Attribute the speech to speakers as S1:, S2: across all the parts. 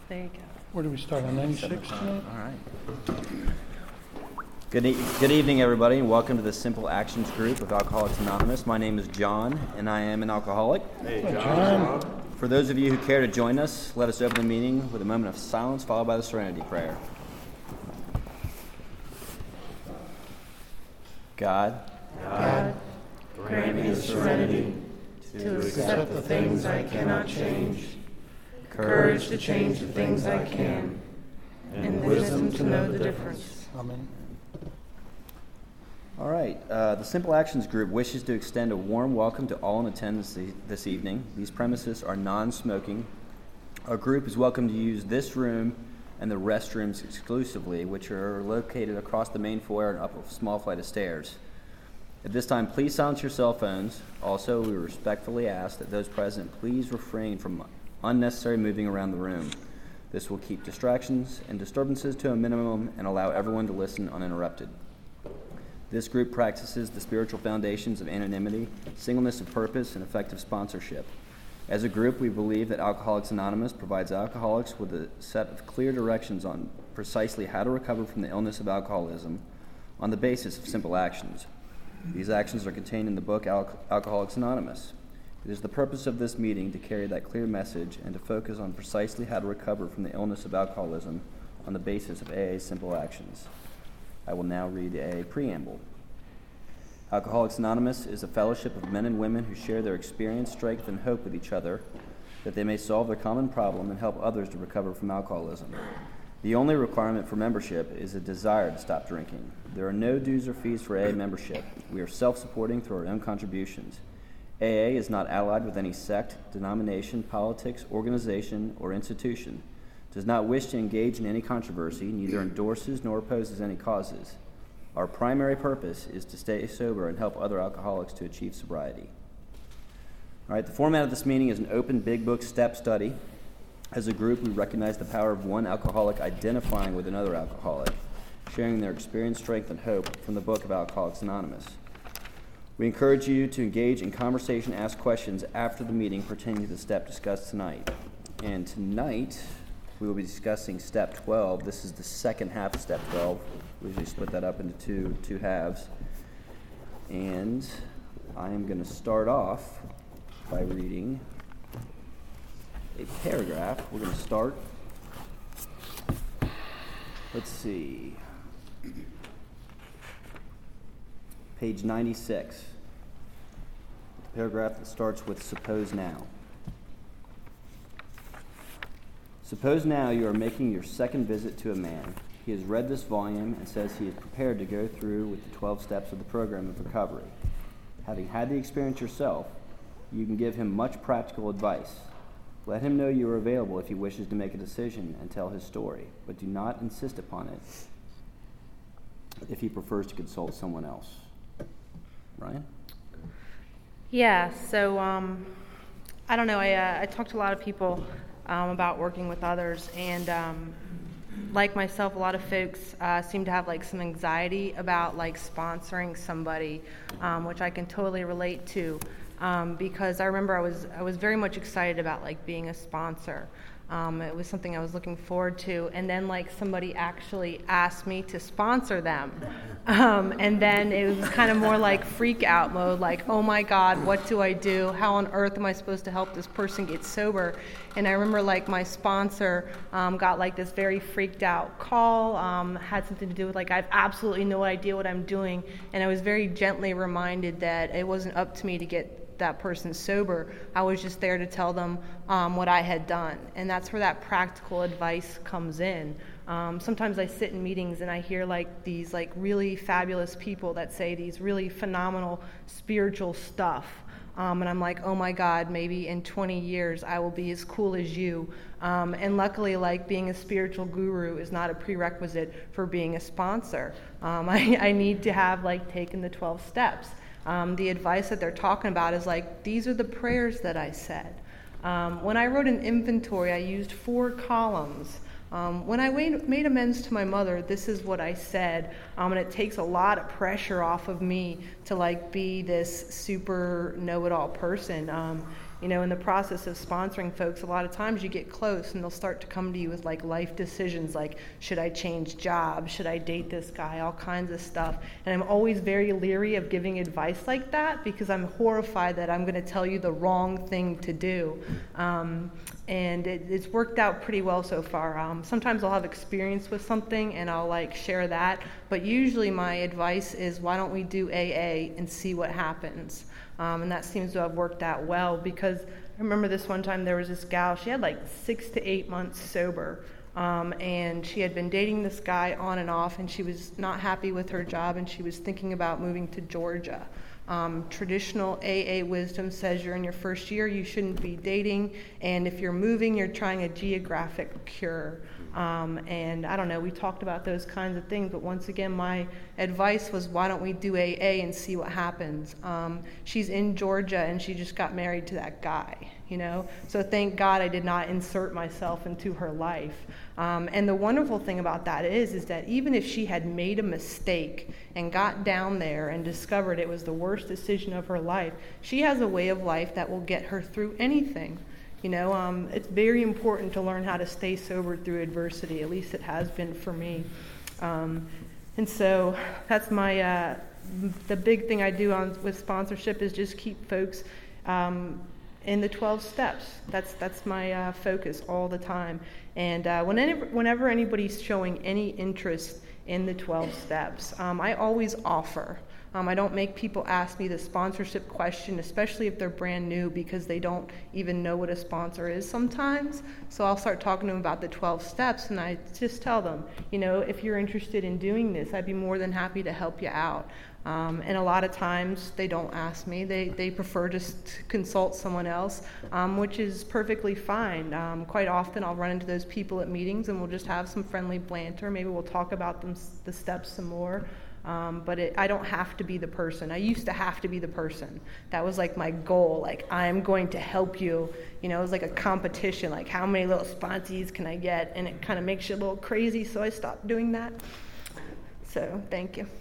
S1: There you go.
S2: Where do we start, on 96 tonight?
S3: All right. Good evening, everybody, and welcome to the Simple Actions group of Alcoholics Anonymous. My name is John, and I am an alcoholic.
S2: Hey, John.
S3: For those of you who care to join us, let us open the meeting with a moment of silence followed by the Serenity Prayer. God,
S4: grant me the serenity to accept the things I cannot change, courage to change the things I can, and wisdom to know the difference.
S2: Amen.
S3: All right, the Simple Actions group wishes to extend a warm welcome to all in attendance this evening. These premises are non-smoking. Our group is welcome to use this room and the restrooms exclusively, which are located across the main foyer and up a small flight of stairs. At this time, please silence your cell phones. Also, we respectfully ask that those present please refrain from unnecessary moving around the room. This will keep distractions and disturbances to a minimum and allow everyone to listen uninterrupted. This group practices the spiritual foundations of anonymity, singleness of purpose, and effective sponsorship. As a group, we believe that Alcoholics Anonymous provides alcoholics with a set of clear directions on precisely how to recover from the illness of alcoholism on the basis of simple actions. These actions are contained in the book Alcoholics Anonymous. It is the purpose of this meeting to carry that clear message and to focus on precisely how to recover from the illness of alcoholism on the basis of AA's simple actions. I will now read the AA preamble. Alcoholics Anonymous is a fellowship of men and women who share their experience, strength, and hope with each other, that they may solve their common problem and help others to recover from alcoholism. The only requirement for membership is a desire to stop drinking. There are no dues or fees for AA membership. We are self-supporting through our own contributions. AA is not allied with any sect, denomination, politics, organization, or institution, does not wish to engage in any controversy, neither endorses nor opposes any causes. Our primary purpose is to stay sober and help other alcoholics to achieve sobriety. All right, the format of this meeting is an open big book step study. As a group, we recognize the power of one alcoholic identifying with another alcoholic, sharing their experience, strength, and hope from the book of Alcoholics Anonymous. We encourage you to engage in conversation, ask questions after the meeting pertaining to the step discussed tonight. And tonight, we will be discussing Step 12. This is the second half of Step 12. We usually split that up into two halves. And I am going to start off by reading a paragraph. We're going to start, let's see, page 96. The paragraph that starts with "Suppose now." Suppose now you are making your second visit to a man. He has read this volume and says he is prepared to go through with the 12 steps of the program of recovery. Having had the experience yourself, you can give him much practical advice. Let him know you are available if he wishes to make a decision and tell his story, but do not insist upon it if he prefers to consult someone else. Ryan?
S1: Yeah, so I don't know. I talked to a lot of people about working with others, and like myself, a lot of folks seem to have like some anxiety about like sponsoring somebody, which I can totally relate to, because I remember I was very much excited about like being a sponsor. It was something I was looking forward to, and then like somebody actually asked me to sponsor them, and then it was kind of more like freak out mode, like, oh my God, what do I do? How on earth am I supposed to help this person get sober? And I remember like my sponsor got like this very freaked out call, had something to do with like, I have absolutely no idea what I'm doing, and I was very gently reminded that it wasn't up to me to get that person sober. I was just there to tell them what I had done, and that's where that practical advice comes in. Sometimes I sit in meetings and I hear like these like really fabulous people that say these really phenomenal spiritual stuff, and I'm like, oh my God, maybe in 20 years I will be as cool as you. And luckily, like being a spiritual guru is not a prerequisite for being a sponsor. I need to have like taken the 12 steps. The advice that they're talking about is like, these are the prayers that I said. When I wrote an inventory, I used 4 columns. When I made amends to my mother, this is what I said, and it takes a lot of pressure off of me to like be this super know-it-all person. In the process of sponsoring folks, a lot of times you get close and they'll start to come to you with like life decisions like, should I change jobs? Should I date this guy? All kinds of stuff. And I'm always very leery of giving advice like that because I'm horrified that I'm going to tell you the wrong thing to do. And it's worked out pretty well so far. Sometimes I'll have experience with something and I'll like share that, but usually my advice is, why don't we do AA and see what happens? And that seems to have worked out well, because I remember this one time there was this gal, she had like 6 to 8 months sober, and she had been dating this guy on and off, and she was not happy with her job, and she was thinking about moving to Georgia. Traditional AA wisdom says you're in your first year, you shouldn't be dating, and if you're moving, you're trying a geographic cure. And I don't know, we talked about those kinds of things, but once again, my advice was, why don't we do AA and see what happens? She's in Georgia, and she just got married to that guy, So thank God I did not insert myself into her life. And the wonderful thing about that is that even if she had made a mistake and got down there and discovered it was the worst decision of her life, she has a way of life that will get her through anything. It's very important to learn how to stay sober through adversity. At least it has been for me. And so that's my the big thing I do with sponsorship is just keep folks in the 12 steps. That's my focus all the time. And whenever anybody's showing any interest in the 12 steps, I always offer. I don't make people ask me the sponsorship question, especially if they're brand new, because they don't even know what a sponsor is sometimes. So I'll start talking to them about the 12 steps, and I just tell them, if you're interested in doing this, I'd be more than happy to help you out. And a lot of times they don't ask me. They prefer just to consult someone else, which is perfectly fine. Quite often I'll run into those people at meetings and we'll just have some friendly banter. Maybe we'll talk about the steps some more. But I don't have to be the person. I used to have to be the person. That was like my goal. Like, I'm going to help you. It was like a competition. Like, how many little sponsees can I get? And it kind of makes you a little crazy, so I stopped doing that. So, thank you.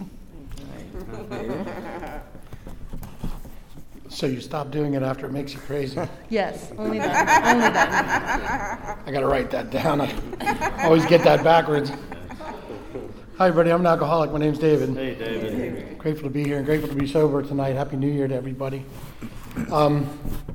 S2: So you stop doing it after it makes you crazy.
S1: Yes, only that. Only that.
S2: I got to write that down. I always get that backwards. Hi, everybody. I'm an alcoholic. My name's David.
S4: Hey, David.
S2: Grateful to be here and grateful to be sober tonight. Happy New Year to everybody. I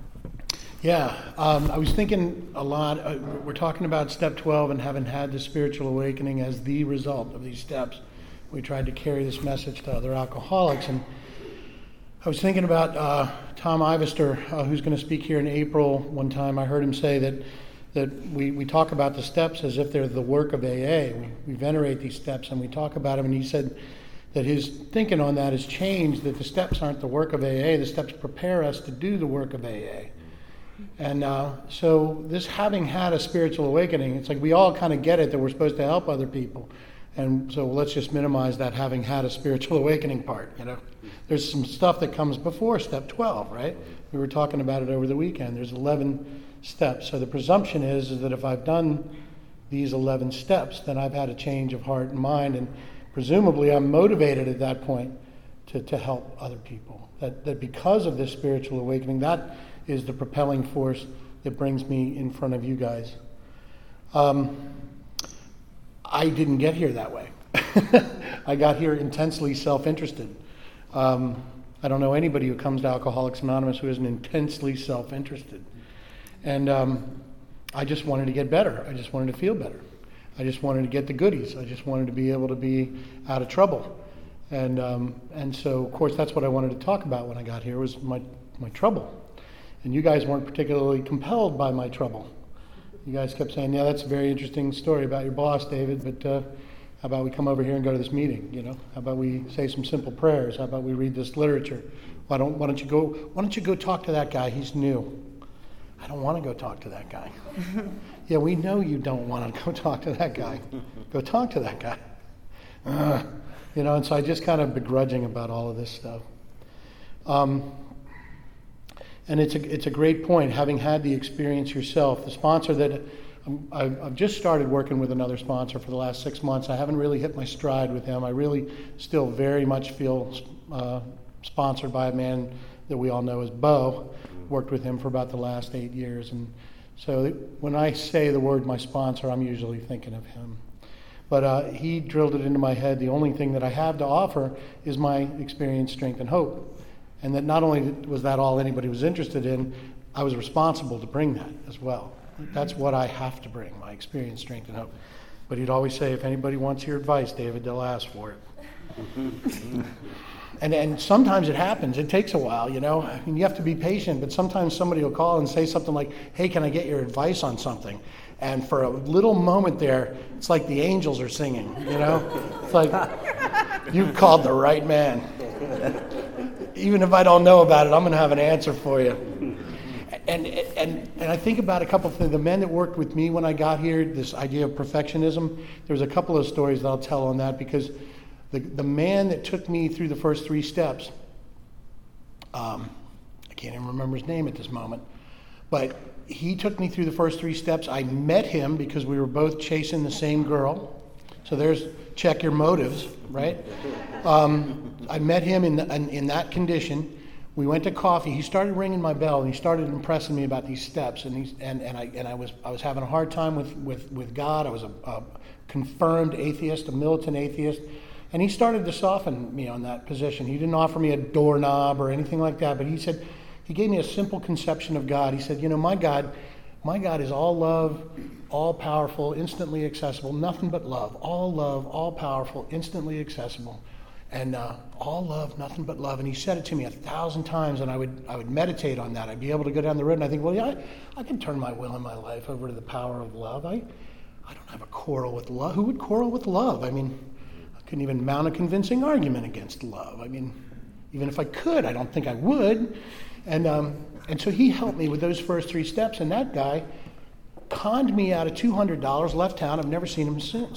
S2: was thinking a lot. We're talking about step 12 and having had the spiritual awakening as the result of these steps. We tried to carry this message to other alcoholics. And I was thinking about Tom Ivester, who's going to speak here in April. One time I heard him say that we talk about the steps as if they're the work of AA. We venerate these steps and we talk about them, and he said that his thinking on that has changed, that the steps aren't the work of AA, the steps prepare us to do the work of AA. And so this having had a spiritual awakening, it's like we all kind of get it that we're supposed to help other people. And so let's just minimize that having had a spiritual awakening part, There's some stuff that comes before step 12, right? We were talking about it over the weekend. There's 11 steps. So the presumption is that if I've done these 11 steps, then I've had a change of heart and mind, and presumably I'm motivated at that point to help other people. That because of this spiritual awakening, that is the propelling force that brings me in front of you guys. I didn't get here that way. I got here intensely self-interested. I don't know anybody who comes to Alcoholics Anonymous who isn't intensely self-interested. And I just wanted to get better. I just wanted to feel better. I just wanted to get the goodies. I just wanted to be able to be out of trouble. And so, of course, that's what I wanted to talk about when I got here, was my trouble. And you guys weren't particularly compelled by my trouble. You guys kept saying, yeah, that's a very interesting story about your boss, David, but how about we come over here and go to this meeting, How about we say some simple prayers? How about we read this literature? Why don't you go talk to that guy? He's new. I don't want to go talk to that guy. Yeah, we know you don't want to go talk to that guy. Go talk to that guy. And so I just kind of begrudging about all of this stuff. And it's a great point, having had the experience yourself. The sponsor that I've just started working with another sponsor for the last 6 months. I haven't really hit my stride with him. I really still very much feel sponsored by a man that we all know as Bo. worked with him for about the last 8 years. And so when I say the word my sponsor, I'm usually thinking of him. But he drilled it into my head. The only thing that I have to offer is my experience, strength, and hope. And that not only was that all anybody was interested in, I was responsible to bring that as well. That's what I have to bring, my experience, strength, and hope. But he'd always say, if anybody wants your advice, David, they'll ask for it. And sometimes it happens. It takes a while, you know. I mean, you have to be patient, but sometimes somebody will call and say something like, hey, can I get your advice on something? And for a little moment there, it's like the angels are singing, you know. It's like, you called the right man. Even if I don't know about it, I'm going to have an answer for you. And I think about a couple of things. The men that worked with me when I got here, this idea of perfectionism, there's a couple of stories that I'll tell on that, because the man that took me through the first 3 steps, I can't even remember his name at this moment, but he took me through the first 3 steps. I met him because we were both chasing the same girl. So there's check your motives, right? I met him in that condition. We went to coffee. He started ringing my bell, and he started impressing me about these steps. And I was having a hard time with God. I was a confirmed atheist, a militant atheist, and he started to soften me on that position. He didn't offer me a doorknob or anything like that, but he gave me a simple conception of God. He said, you know, my God is all love, all powerful, instantly accessible, nothing but love, all powerful, instantly accessible. And all love, nothing but love. And he said it to me 1,000 times, and I would meditate on that. I'd be able to go down the road, and I think, well, yeah, I can turn my will and my life over to the power of love. I don't have a quarrel with love. Who would quarrel with love? I mean, I couldn't even mount a convincing argument against love. I mean, even if I could, I don't think I would. And so he helped me with those first 3 steps, and that guy conned me out of $200, left town. I've never seen him since.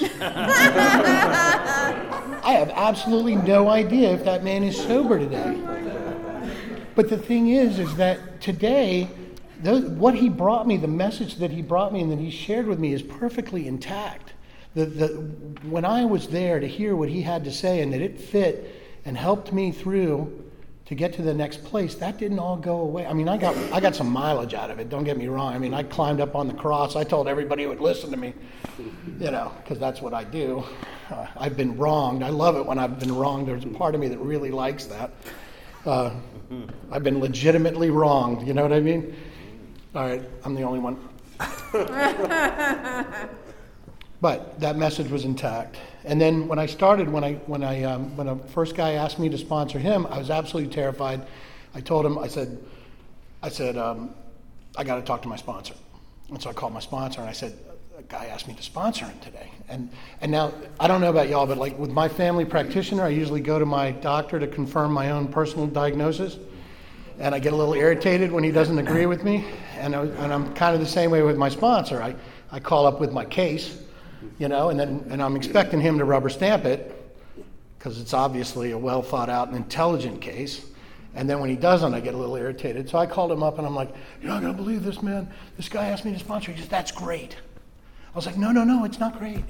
S2: I have absolutely no idea if that man is sober today. But the thing is that today, what he brought me, the message that he brought me and that he shared with me is perfectly intact. When I was there to hear what he had to say and that it fit and helped me through to get to the next place, that didn't all go away. I mean, I got some mileage out of it, don't get me wrong. I mean, I climbed up on the cross. I told everybody who would listen to me, you know, because that's what I do. I've been wronged. I love it when I've been wronged. There's a part of me that really likes that. I've been legitimately wronged, you know what I mean? All right, I'm the only one. But that message was intact. And then when I started, when a first guy asked me to sponsor him, I was absolutely terrified. I told him, I said, I got to talk to my sponsor. And so I called my sponsor and I said, a guy asked me to sponsor him today. And now, I don't know about y'all, but like with my family practitioner, I usually go to my doctor to confirm my own personal diagnosis. And I get a little irritated when he doesn't agree with me. And I'm kind of the same way with my sponsor. I call up with my case, you know, and I'm expecting him to rubber stamp it because it's obviously a well thought out and intelligent case. And then when he doesn't, I get a little irritated. So I called him up and I'm like, you're not going to believe this, man. This guy asked me to sponsor. He said, that's great. I was like, no, it's not great.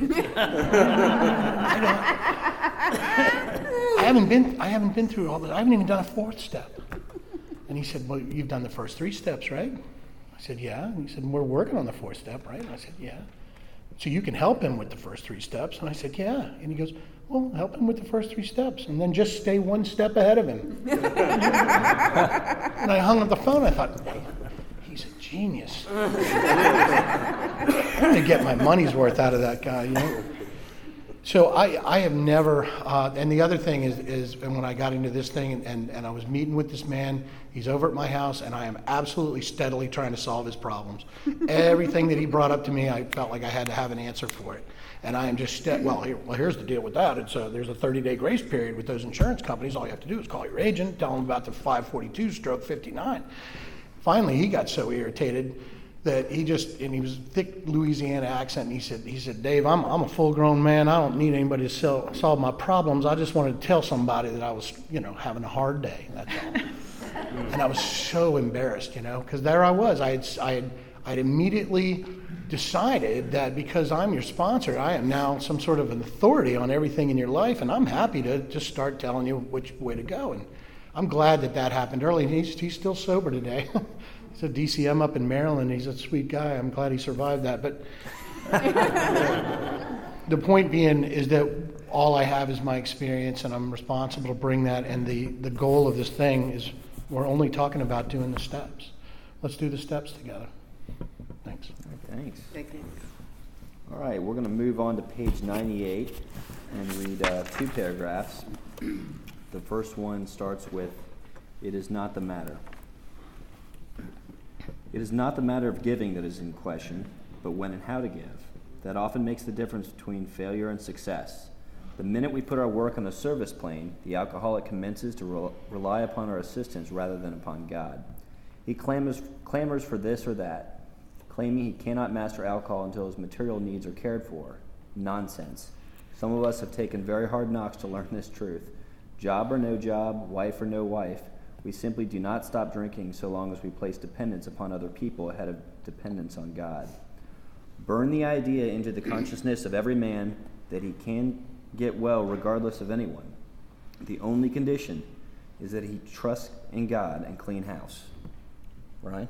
S2: I haven't been through all this. I haven't even done a 4th step. And he said, well, you've done the first 3 steps, right? I said, yeah. And he said, we're working on the 4th step, right? And I said, yeah. So you can help him with the first 3 steps. And I said, yeah. And he goes, well, help him with the first 3 steps and then just stay 1 step ahead of him. And I hung up the phone. I thought, he's a genius. I'm going to get my money's worth out of that guy, you know. So I have never, and the other thing is and when I got into this thing and I was meeting with this man, he's over at my house, and I am absolutely steadily trying to solve his problems. Everything that he brought up to me, I felt like I had to have an answer for it. And I am just, here's the deal with that. It's there's a 30-day grace period with those insurance companies. All you have to do is call your agent, tell them about the 542/59. Finally, he got so irritated that he was thick Louisiana accent, and he said, Dave, I'm a full-grown man. I don't need anybody to solve my problems. I just wanted to tell somebody that I was, having a hard day. That's all. And I was so embarrassed, because there I was. I had immediately decided that because I'm your sponsor, I am now some sort of an authority on everything in your life, and I'm happy to just start telling you which way to go. And I'm glad that happened early. He's still sober today. He's a DCM up in Maryland. He's a sweet guy. I'm glad he survived that. But the point being is that all I have is my experience, and I'm responsible to bring that. And the goal of this thing is we're only talking about doing the steps. Let's do the steps together. Thanks.
S3: Thanks.
S4: Thank you.
S3: All right, we're going to move on to page 98 and read 2 paragraphs. The first one starts with, "It is not the matter. It is not the matter of giving that is in question, but when and how to give. That often makes the difference between failure and success. The minute we put our work on the service plane, the alcoholic commences to rely upon our assistance rather than upon God. He clamors for this or that, claiming he cannot master alcohol until his material needs are cared for. Nonsense. Some of us have taken very hard knocks to learn this truth. Job or no job, wife or no wife, we simply do not stop drinking so long as we place dependence upon other people ahead of dependence on God. Burn the idea into the consciousness of every man that he can get well regardless of anyone. The only condition is that he trusts in God and clean house." Right?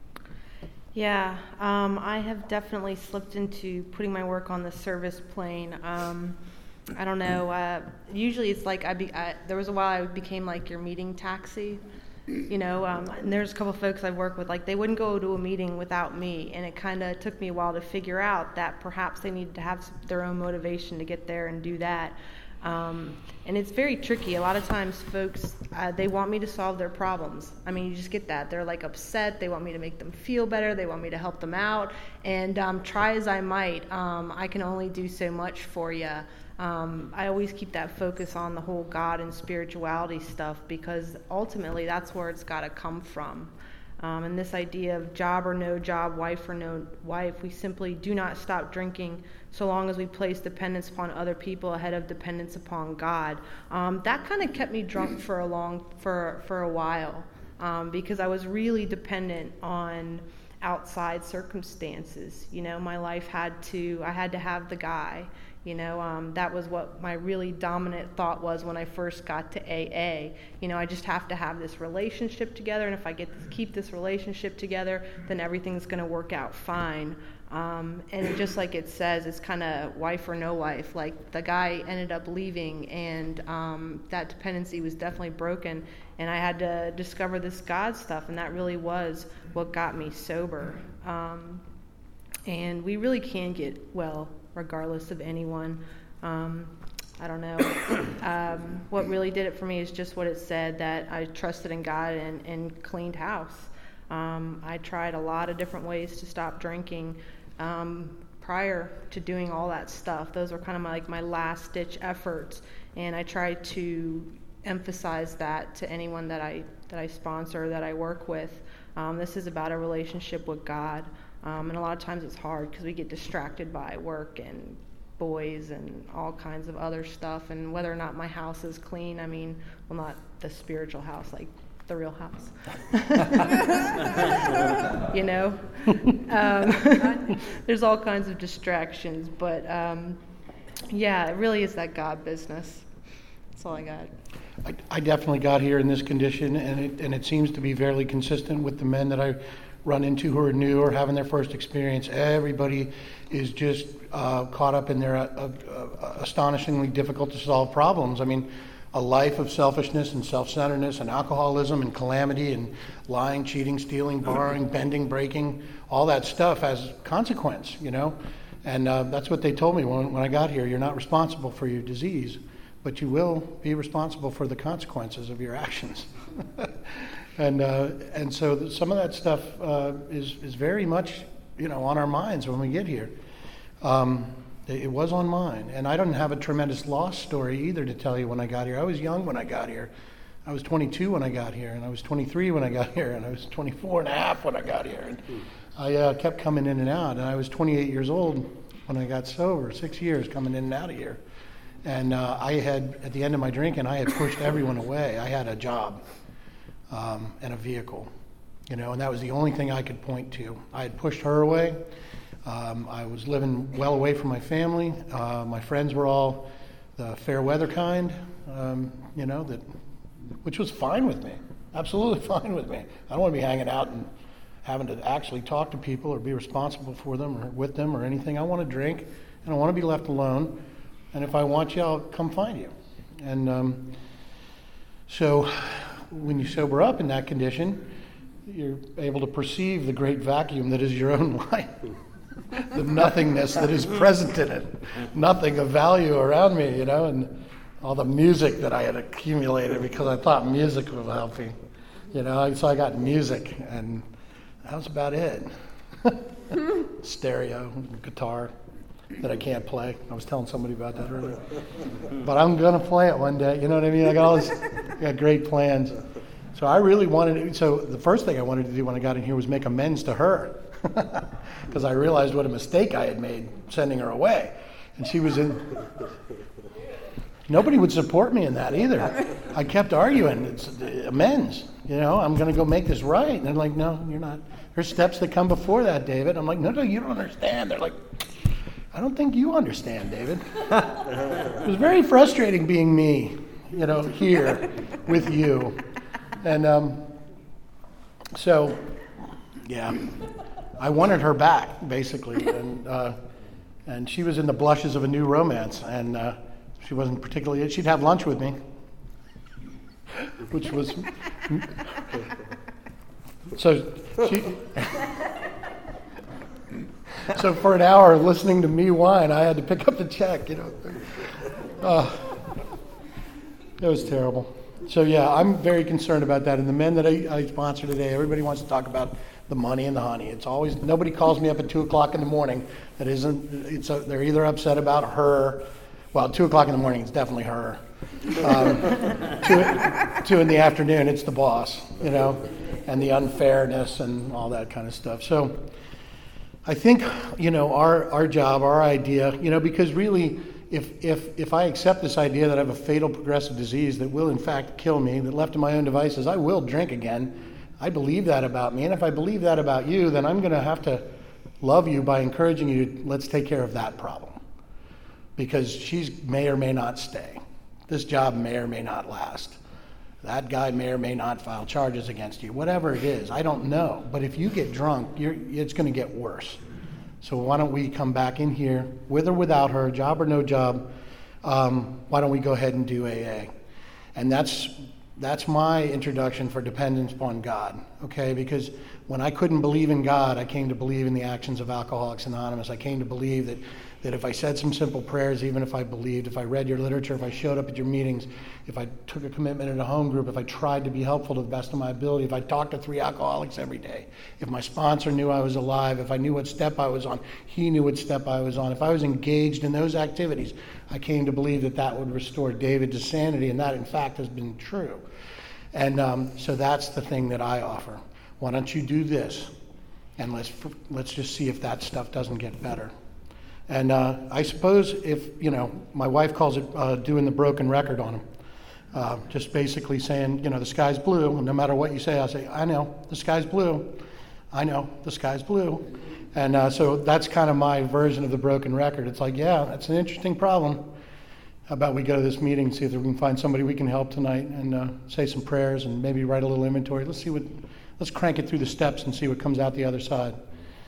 S1: Yeah, I have definitely slipped into putting my work on the service plane. I don't know. Usually it's like there was a while I became like your meeting taxi, and there's a couple of folks I work with, like they wouldn't go to a meeting without me, and it kind of took me a while to figure out that perhaps they needed to have their own motivation to get there and do that. And it's very tricky. A lot of times folks, they want me to solve their problems. I mean, you just get that. They're like upset. They want me to make them feel better. They want me to help them out. And try as I might, I can only do so much for you. I always keep that focus on the whole God and spirituality stuff, because ultimately that's where it's got to come from. And this idea of job or no job, wife or no wife, we simply do not stop drinking so long as we place dependence upon other people ahead of dependence upon God. That kind of kept me drunk for a while, because I was really dependent on outside circumstances. My life I had to have the guy. That was what my really dominant thought was when I first got to AA. I just have to have this relationship together, and if I keep this relationship together, then everything's going to work out fine. And just like it says, it's kind of wife or no wife. Like the guy ended up leaving, and that dependency was definitely broken, and I had to discover this God stuff, and that really was what got me sober. And we really can get well regardless of anyone. I don't know. What really did it for me is just what it said, that I trusted in God and cleaned house. I tried a lot of different ways to stop drinking prior to doing all that stuff. Those were kind of my last-ditch efforts, and I tried to emphasize that to anyone that I sponsor, that I work with. This is about a relationship with God. And a lot of times it's hard because we get distracted by work and boys and all kinds of other stuff. And whether or not my house is clean, not the spiritual house, like the real house. There's all kinds of distractions. But, it really is that God business. That's all I got.
S2: I definitely got here in this condition, and it seems to be fairly consistent with the men that I run into who are new or having their first experience. Everybody is just caught up in their astonishingly difficult to solve problems. A life of selfishness and self-centeredness and alcoholism and calamity and lying, cheating, stealing, borrowing, bending, breaking, all that stuff has consequence, And that's what they told me when I got here. You're not responsible for your disease, but you will be responsible for the consequences of your actions. And so some of that stuff is very much, on our minds when we get here. It was on mine. And I don't have a tremendous loss story either to tell you when I got here. I was young when I got here. I was 22 when I got here, and I was 23 when I got here, and I was 24 and a half when I got here. And I kept coming in and out, and I was 28 years old when I got sober, 6 years coming in and out of here. And I had, at the end of my drinking, I had pushed everyone away. I had a job and a vehicle, and that was the only thing I could point to. I had pushed her away. I was living well away from my family. My friends were all the fair weather kind, which was fine with me, absolutely fine with me. I don't want to be hanging out having to actually talk to people or be responsible for them or with them or anything. I want to drink, and I want to be left alone. And if I want you, I'll come find you. And so when you sober up in that condition, you're able to perceive the great vacuum that is your own life. The nothingness that is present in it. Nothing of value around me, and all the music that I had accumulated because I thought music would help me. So I got music, and that was about it. Stereo, guitar that I can't play. I was telling somebody about that earlier. But I'm going to play it one day, you know what I mean? I got great plans. So I really so the first thing I wanted to do when I got in here was make amends to her. Because I realized what a mistake I had made sending her away. And she was in... Nobody would support me in that either. I kept arguing. It's amends. I'm going to go make this right. And they're like, no, you're not. There's steps that come before that, David. I'm like, no, you don't understand. They're like, I don't think you understand, David. It was very frustrating being me, here with you. And so, yeah, I wanted her back, basically. And she was in the blushes of a new romance. And she wasn't particularly... She'd have lunch with me, which was... So for an hour listening to me whine, I had to pick up the check, It was terrible. So yeah, I'm very concerned about that. And the men that I sponsor today, everybody wants to talk about the money and the honey. It's always... Nobody calls me up at 2 o'clock in the morning that isn't... They're either upset about her... Well, 2 o'clock in the morning, it's definitely her. 2 in the afternoon, it's the boss, and the unfairness and all that kind of stuff. So I think, our job, our idea, because really, if I accept this idea that I have a fatal progressive disease that will in fact kill me, that left to my own devices, I will drink again. I believe that about me. And if I believe that about you, then I'm going to have to love you by encouraging you to let's take care of that problem. Because she may or may not stay. This job may or may not last. That guy may or may not file charges against you. Whatever it is, I don't know. But if you get drunk, it's going to get worse. So why don't we come back in here, with or without her, job or no job, why don't we go ahead and do AA? And that's my introduction for dependence upon God, okay? Because when I couldn't believe in God, I came to believe in the actions of Alcoholics Anonymous. I came to believe that if I said some simple prayers, even if I believed, if I read your literature, if I showed up at your meetings, if I took a commitment in a home group, if I tried to be helpful to the best of my ability, if I talked to 3 alcoholics every day, if my sponsor knew I was alive, if I knew what step I was on, he knew what step I was on, if I was engaged in those activities, I came to believe that would restore David to sanity, and that, in fact, has been true. And so that's the thing that I offer. Why don't you do this? And let's just see if that stuff doesn't get better. And I suppose if, my wife calls it doing the broken record on him. Just basically saying, the sky's blue, and no matter what you say, I'll say, I know, the sky's blue. I know, the sky's blue. And so that's kind of my version of the broken record. It's like, yeah, that's an interesting problem. How about we go to this meeting and see if we can find somebody we can help tonight and say some prayers and maybe write a little inventory. Let's crank it through the steps and see what comes out the other side,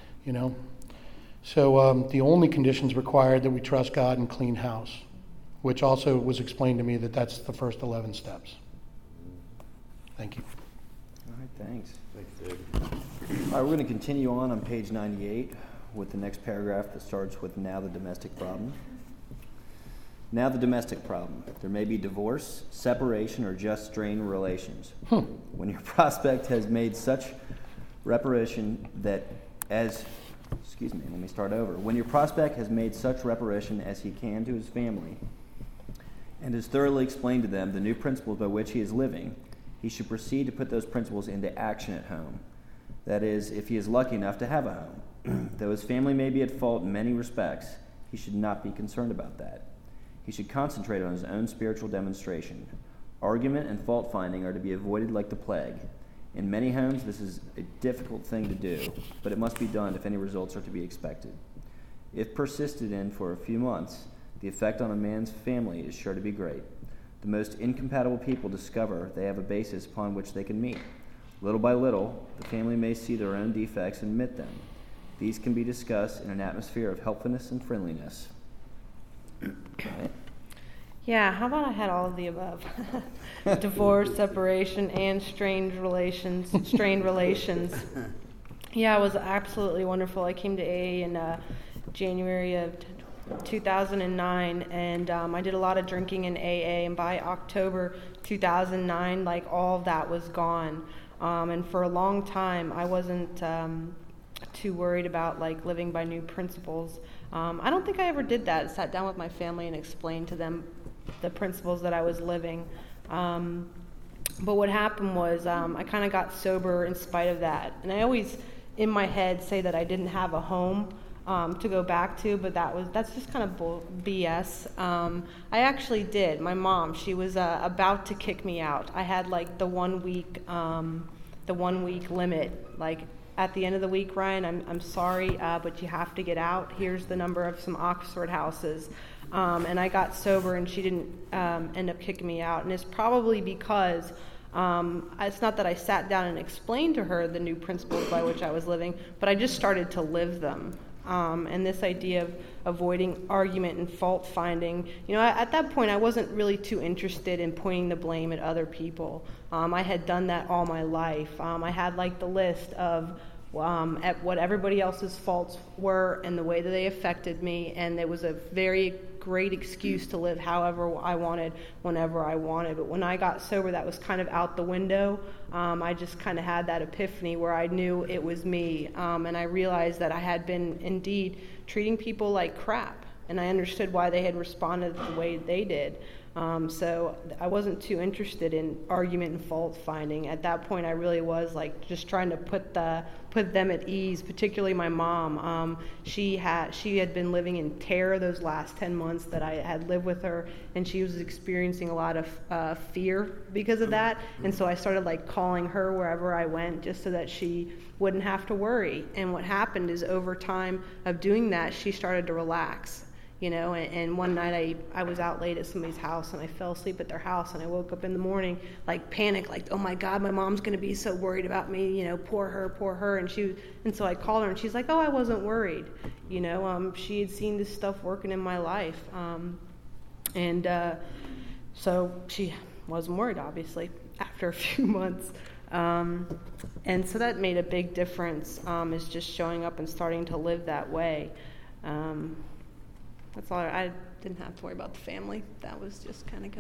S2: So the only conditions required that we trust God and clean house, which also was explained to me that's the first 11 steps. Thank you.
S3: All right, thanks.
S4: Thanks, Dave.
S3: All right, we're going to continue on page 98 with the next paragraph that starts with now the domestic problem. Now the domestic problem. There may be divorce, separation, or just strained relations. When your prospect has made such reparation When your prospect has made such reparation as he can to his family and has thoroughly explained to them the new principles by which he is living, he should proceed to put those principles into action at home. That is, if he is lucky enough to have a home. Though his family may be at fault in many respects, he should not be concerned about that. He should concentrate on his own spiritual demonstration. Argument and fault-finding are to be avoided like the plague. In many homes, this is a difficult thing to do, but it must be done if any results are to be expected. If persisted in for a few months, the effect on a man's family is sure to be great. The most incompatible people discover they have a basis upon which they can meet. Little by little, the family may see their own defects and admit them. These can be discussed in an atmosphere of helpfulness and friendliness. Right?
S1: Yeah, how about I had all of the above? Divorce, separation, and strained relations. Yeah, it was absolutely wonderful. I came to AA in January of 2009, and I did a lot of drinking in AA, and by October 2009, like, all of that was gone. And for a long time, I wasn't too worried about, like, living by new principles. I don't think I ever did that. I sat down with my family and explained to them the principles that I was living. But what happened was I kind of got sober in spite of that. And I always, in my head, say that I didn't have a home to go back to, but that's just kind of BS. I actually did. My mom, she was about to kick me out. I had, like, the 1 week limit. Like, at the end of the week, Ryan, I'm sorry, but you have to get out. Here's the number of some Oxford houses. And I got sober, and she didn't end up kicking me out. And it's probably because it's not that I sat down and explained to her the new principles by which I was living, but I just started to live them. And this idea of avoiding argument and fault finding, at that point I wasn't really too interested in pointing the blame at other people. I had done that all my life. I had, like, the list of at what everybody else's faults were and the way that they affected me, and it was a very great excuse to live however I wanted, whenever I wanted. But when I got sober, that was kind of out the window. I just kind of had that epiphany where I knew it was me, and I realized that I had been indeed treating people like crap, and I understood why they had responded the way they did. So I wasn't too interested in argument and fault finding. At that point, I really was, like, just trying to put them at ease, particularly my mom. She had been living in terror those last 10 months that I had lived with her, and she was experiencing a lot of fear because of that. And so I started, like, calling her wherever I went just so that she wouldn't have to worry. And what happened is, over time of doing that, she started to relax. And one night I was out late at somebody's house, and I fell asleep at their house, and I woke up in the morning, like, panicked, like, oh my God, my mom's going to be so worried about me, poor her. And so I called her, and she's like, oh, I wasn't worried. She had seen this stuff working in my life. So she wasn't worried, obviously, after a few months. And so that made a big difference, is just showing up and starting to live that way. That's all. I didn't have to worry about the family. That was just kind of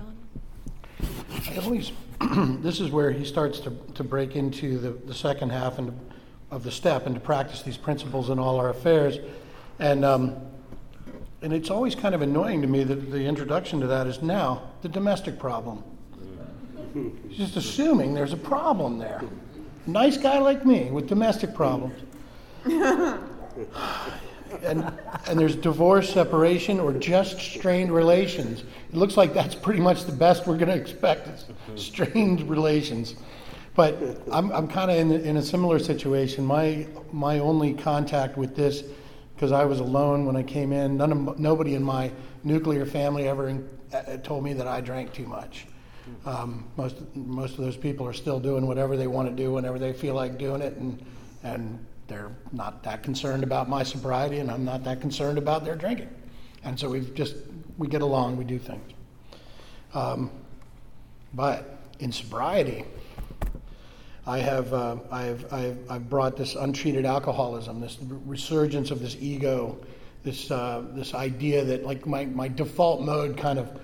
S1: gone.
S2: This is where he starts to break into the second half of the step and to practice these principles in all our affairs. And it's always kind of annoying to me that the introduction to that is now the domestic problem. He's just assuming there's a problem there. Nice guy like me with domestic problems. And there's divorce, separation, or just strained relations. It looks like that's pretty much the best we're going to expect, is strained relations. But I'm kind of in a similar situation. My only contact with this, because I was alone when I came in, nobody in my nuclear family ever told me that I drank too much. Most of those people are still doing whatever they want to do whenever they feel like doing it, and they're not that concerned about my sobriety, and I'm not that concerned about their drinking. And so we get along, we do things. But in sobriety, I've brought this untreated alcoholism, this resurgence of this ego, this idea that, like, my default mode kind of,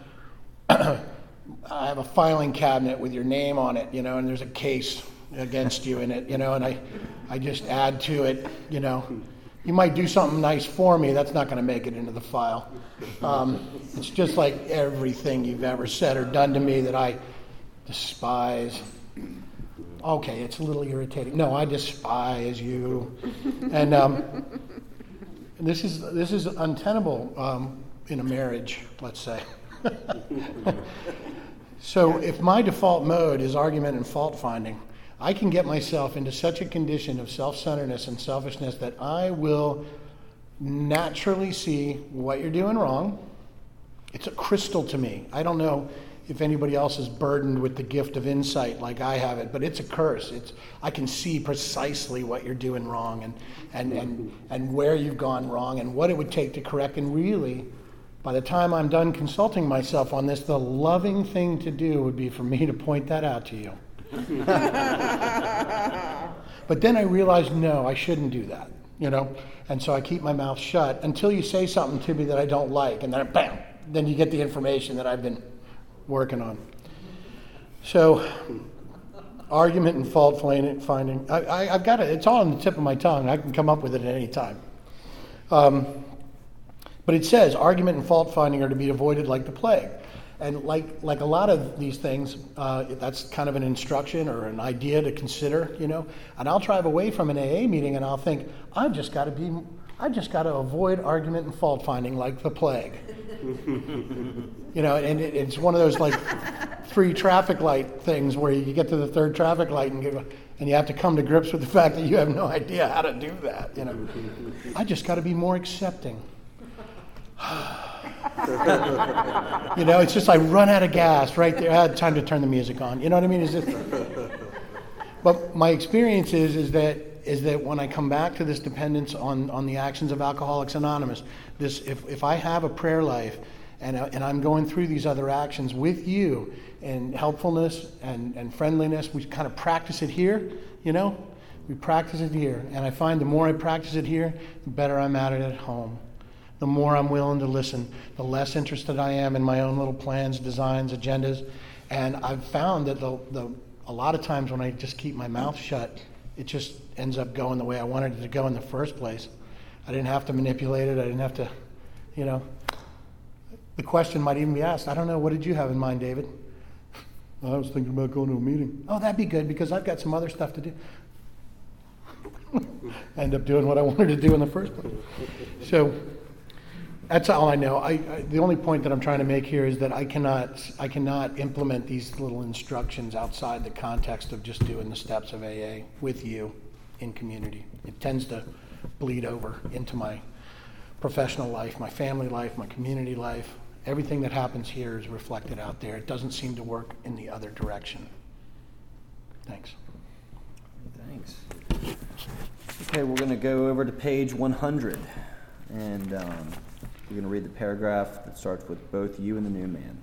S2: I have a filing cabinet with your name on it, and there's a case against you in it, and I just add to it, You might do something nice for me, that's not going to make it into the file. It's just like everything you've ever said or done to me that I despise. Okay, it's a little irritating. No, I despise you. And this is untenable in a marriage, let's say. So if my default mode is argument and fault finding, I can get myself into such a condition of self-centeredness and selfishness that I will naturally see what you're doing wrong. It's a crystal to me. I don't know if anybody else is burdened with the gift of insight like I have it, but it's a curse. I can see precisely what you're doing wrong and where you've gone wrong and what it would take to correct. And really, by the time I'm done consulting myself on this, the loving thing to do would be for me to point that out to you. But then I realized, no, I shouldn't do that, And so I keep my mouth shut until you say something to me that I don't like, and then bam, then you get the information that I've been working on. So, argument and fault finding. I've got it. It's all on the tip of my tongue. I can come up with it at any time. But it says argument and fault finding are to be avoided like the plague. And like a lot of these things, that's kind of an instruction or an idea to consider, And I'll drive away from an AA meeting and I'll think, I've just got to avoid argument and fault finding like the plague. And it's one of those like 3 traffic light things where you get to the 3rd traffic light and you have to come to grips with the fact that you have no idea how to do that. I just got to be more accepting. It's just I run out of gas right there. I had time to turn the music on. You know what I mean? But my experience is that when I come back to this dependence on the actions of Alcoholics Anonymous, if I have a prayer life and I'm going through these other actions with you and helpfulness and friendliness, we kind of practice it here, We practice it here. And I find the more I practice it here, the better I'm at it at home. The more I'm willing to listen, the less interested I am in my own little plans, designs, agendas. And I've found that a lot of times when I just keep my mouth shut, it just ends up going the way I wanted it to go in the first place. I didn't have to manipulate it. I didn't have to, The question might even be asked, I don't know, what did you have in mind, David? I was thinking about going to a meeting. Oh, that'd be good because I've got some other stuff to do. End up doing what I wanted to do in the first place. So that's all I know. The only point that I'm trying to make here is that I cannot implement these little instructions outside the context of just doing the steps of AA with you in community. It tends to bleed over into my professional life, my family life, my community life. Everything that happens here is reflected out there. It doesn't seem to work in the other direction. Thanks.
S3: Okay, we're going to go over to page 100. And we're going to read the paragraph that starts with both you and the new man.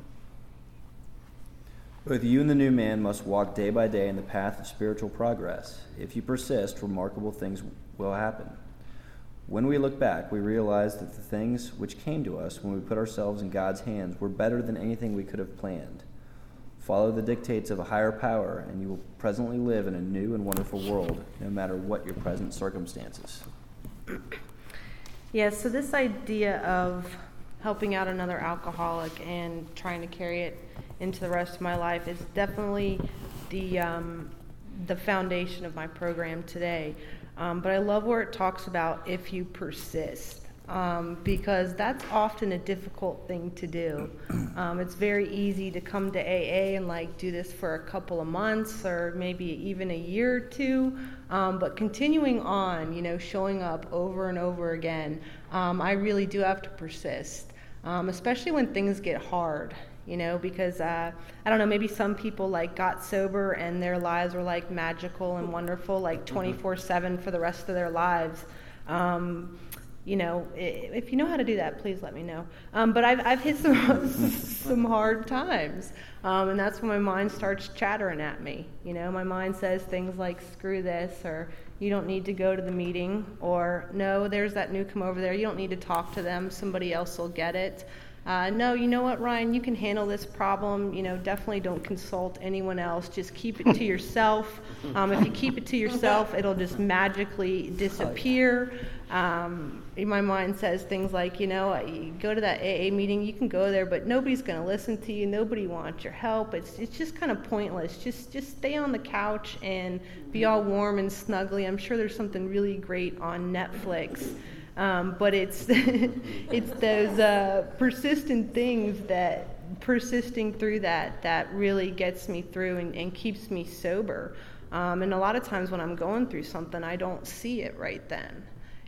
S3: Both you and the new man must walk day by day in the path of spiritual progress. If you persist, remarkable things will happen. When we look back, we realize that the things which came to us when we put ourselves in God's hands were better than anything we could have planned. Follow the dictates of a higher power, and you will presently live in a new and wonderful world, no matter what your present circumstances.
S1: Yeah, so this idea of helping out another alcoholic and trying to carry it into the rest of my life is definitely the foundation of my program today. But I love where it talks about if you persist, because that's often a difficult thing to do. It's very easy to come to AA and do this for a couple of months or maybe even a year or two, but continuing on, showing up over and over again, I really do have to persist, especially when things get hard. Because I don't know, maybe some people got sober and their lives were magical and wonderful, 24/7 for the rest of their lives. If you know how to do that, please let me know. But I've hit some hard times, and that's when my mind starts chattering at me. My mind says things like "screw this," or "you don't need to go to the meeting," or "no, there's that newcomer over there. You don't need to talk to them. Somebody else will get it." No, you know what, Ryan, you can handle this problem. Definitely don't consult anyone else. Just keep it to yourself. If you keep it to yourself, it'll just magically disappear. My mind says things like, you go to that AA meeting, you can go there, but nobody's going to listen to you. Nobody wants your help. It's just kind of pointless. Just stay on the couch and be all warm and snuggly. I'm sure there's something really great on Netflix. But it's it's those persistent things persisting through that really gets me through and keeps me sober. And a lot of times when I'm going through something, I don't see it right then.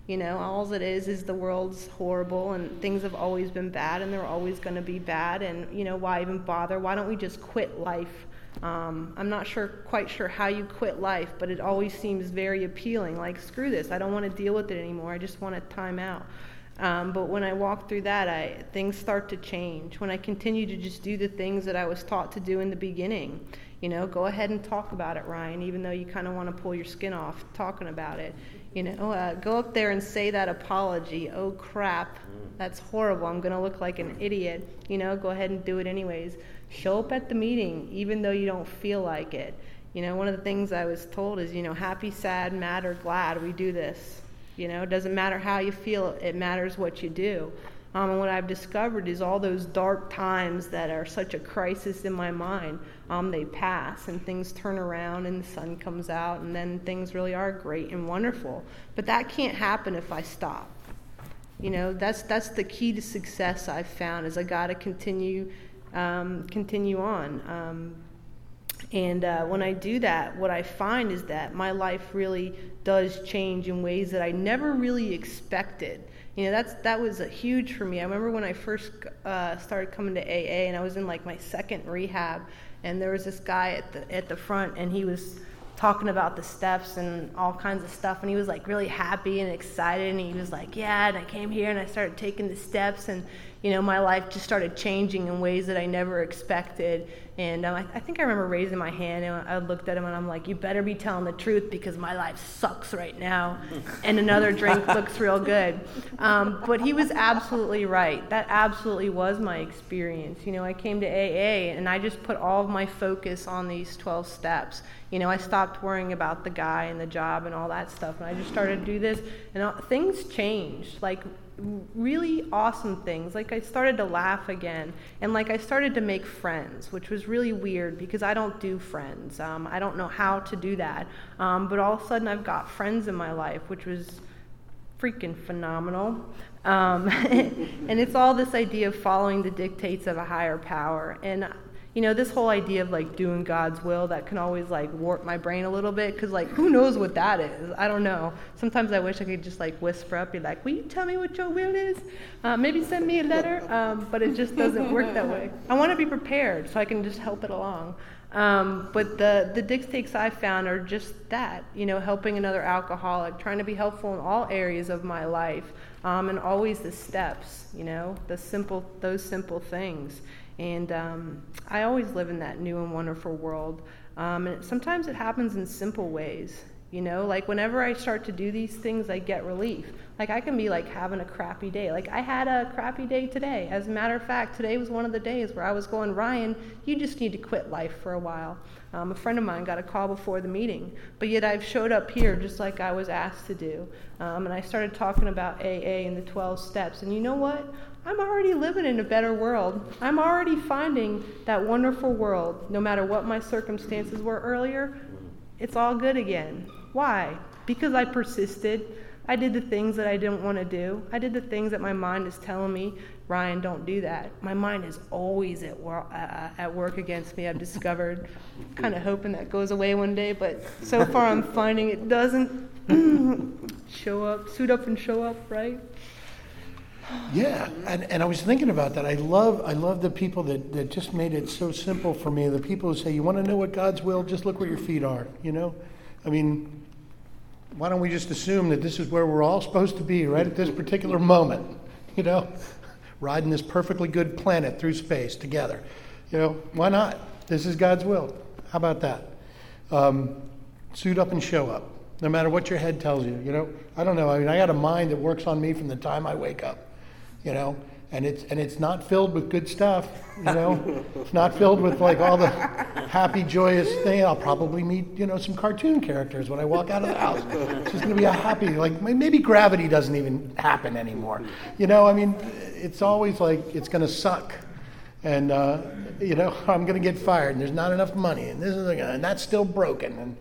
S1: All it is the world's horrible and things have always been bad and they're always going to be bad. And, why even bother? Why don't we just quit life? I'm not quite sure how you quit life, but it always seems very appealing. Like, screw this. I don't want to deal with it anymore. I just want to time out. But when I walk through that, things start to change. When I continue to just do the things that I was taught to do in the beginning, go ahead and talk about it, Ryan, even though you kind of want to pull your skin off talking about it. Go up there and say that apology. Oh, crap, that's horrible. I'm going to look like an idiot. Go ahead and do it anyways. Show up at the meeting, even though you don't feel like it. One of the things I was told is, happy, sad, mad, or glad, we do this. It doesn't matter how you feel, it matters what you do. And what I've discovered is all those dark times that are such a crisis in my mind, they pass and things turn around and the sun comes out and then things really are great and wonderful. But that can't happen if I stop. That's the key to success I've found, is I got to continue on. When I do that, what I find is that my life really does change in ways that I never really expected. That was huge for me. I remember when I first started coming to AA, and I was in like my second rehab, and there was this guy at the front, and he was talking about the steps and all kinds of stuff, and he was like really happy and excited, and he was like, yeah, and I came here and I started taking the steps, and my life just started changing in ways that I never expected. And I think I remember raising my hand, and I looked at him and I'm like, you better be telling the truth because my life sucks right now and another drink looks real good. But he was absolutely right. That absolutely was my experience. I came to AA and I just put all of my focus on these 12 steps. I stopped worrying about the guy and the job and all that stuff, and I just started to do this, and things changed, like really awesome things. Like I started to laugh again, and like I started to make friends, which was really weird because I don't do friends. I don't know how to do that, but all of a sudden I've got friends in my life, which was freaking phenomenal. And it's all this idea of following the dictates of a higher power. And this whole idea of like doing God's will, that can always like warp my brain a little bit, because like who knows what that is? I don't know. Sometimes I wish I could just like whisper up, be like, will you tell me what your will is? Maybe send me a letter, but it just doesn't work that way. I want to be prepared so I can just help it along. But the dictates I found are just that, helping another alcoholic, trying to be helpful in all areas of my life, and always the steps, those simple things. And I always live in that new and wonderful world. And sometimes it happens in simple ways. Like whenever I start to do these things, I get relief. Like I can be like having a crappy day. Like I had a crappy day today. As a matter of fact, today was one of the days where I was going, Ryan, you just need to quit life for a while. A friend of mine got a call before the meeting, but yet I've showed up here just like I was asked to do. And I started talking about AA and the 12 steps. And you know what? I'm already living in a better world. I'm already finding that wonderful world. No matter what my circumstances were earlier, it's all good again. Why? Because I persisted. I did the things that I didn't want to do. I did the things that my mind is telling me, Ryan, don't do that. My mind is always at work against me, I've discovered. Kind of hoping that goes away one day, but so far I'm finding it doesn't. Show up, suit up and show up, right?
S2: Yeah, and I was thinking about that. I love the people that just made it so simple for me. The people who say, you want to know what God's will, just look where your feet are, I mean, why don't we just assume that this is where we're all supposed to be right at this particular moment, riding this perfectly good planet through space together. Why not? This is God's will. How about that? Suit up and show up, no matter what your head tells you. I don't know. I mean, I got a mind that works on me from the time I wake up. And it's not filled with good stuff, It's not filled with like all the happy, joyous thing. I'll probably meet, some cartoon characters when I walk out of the house. It's just going to be a happy, like maybe gravity doesn't even happen anymore. I mean, it's always like it's going to suck. And, I'm going to get fired and there's not enough money and and that's still broken.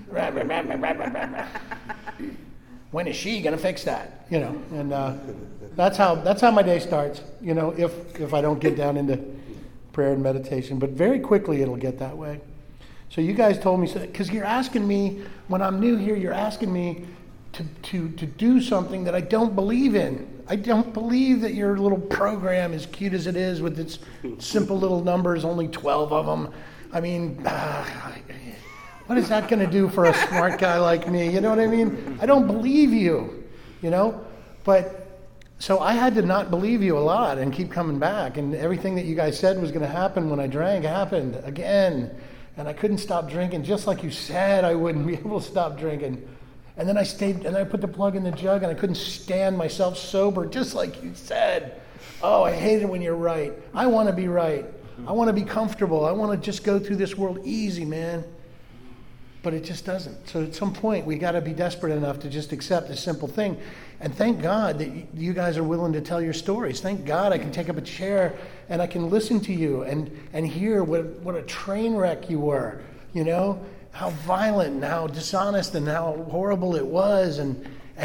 S2: And when is she going to fix that? And that's how my day starts, if I don't get down into prayer and meditation. But very quickly it'll get that way. So you guys told me, because you're asking me, when I'm new here, you're asking me to do something that I don't believe in. I don't believe that your little program, as cute as it is with its simple little numbers, only 12 of them. I mean, what is that going to do for a smart guy like me? You know what I mean? I don't believe you, you know? But so I had to not believe you a lot and keep coming back. And everything that you guys said was going to happen when I drank happened again. And I couldn't stop drinking, just like you said I wouldn't be able to stop drinking. And then I stayed, and I put the plug in the jug, and I couldn't stand myself sober, just like you said. Oh, I hate it when you're right. I want to be right. I want to be comfortable. I want to just go through this world easy, man. But it just doesn't. So at some point, we got to be desperate enough to just accept this simple thing. And thank God that you guys are willing to tell your stories. Thank God I can take up a chair and I can listen to you and hear what a train wreck you were, you know? How violent and how dishonest and how horrible it was, and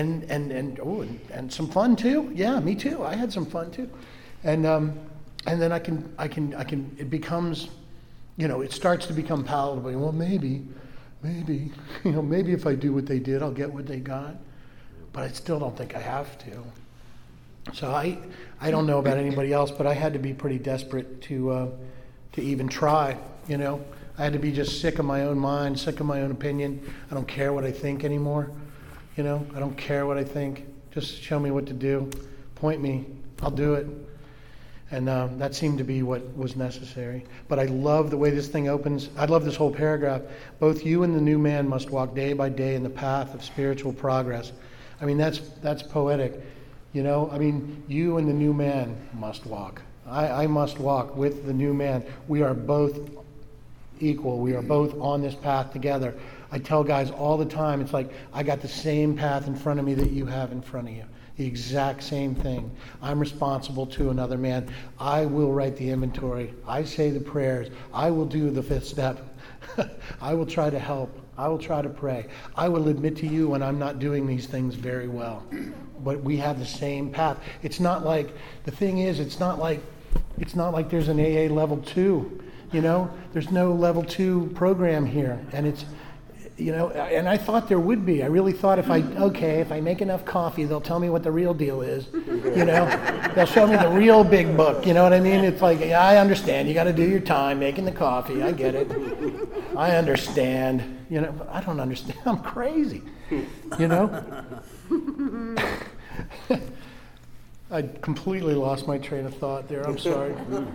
S2: some fun too. Yeah, me too. I had some fun too, and then I can. It becomes, you know, it starts to become palatable. Well, maybe, you know, maybe if I do what they did, I'll get what they got. But I still don't think I have to. So I don't know about anybody else, but I had to be pretty desperate to even try. You know. I had to be just sick of my own mind, sick of my own opinion. I don't care what I think anymore. You know, I don't care what I think. Just show me what to do. Point me. I'll do it. And that seemed to be what was necessary. But I love the way this thing opens. I love this whole paragraph. Both you and the new man must walk day by day in the path of spiritual progress. I mean, that's poetic. You know, I mean, you and the new man must walk. I must walk with the new man. We are both equal. We are both on this path together. I tell guys all the time, it's like I got the same path in front of me that you have in front of you. The exact same thing. I'm responsible to another man. I will write the inventory. I say the prayers. I will do the fifth step. I will try to help. I will try to pray. I will admit to you when I'm not doing these things very well. But we have the same path. It's not like, the thing is, it's not like there's an AA level 2. You know, there's no level 2 program here. And it's, you know, and I thought there would be. I really thought if I make enough coffee, they'll tell me what the real deal is. You know, they'll show me the real big book. You know what I mean? It's like, yeah, I understand. You got to do your time making the coffee. I get it. I understand. You know, but I don't understand. I'm crazy. You know? I completely lost my train of thought there. I'm sorry.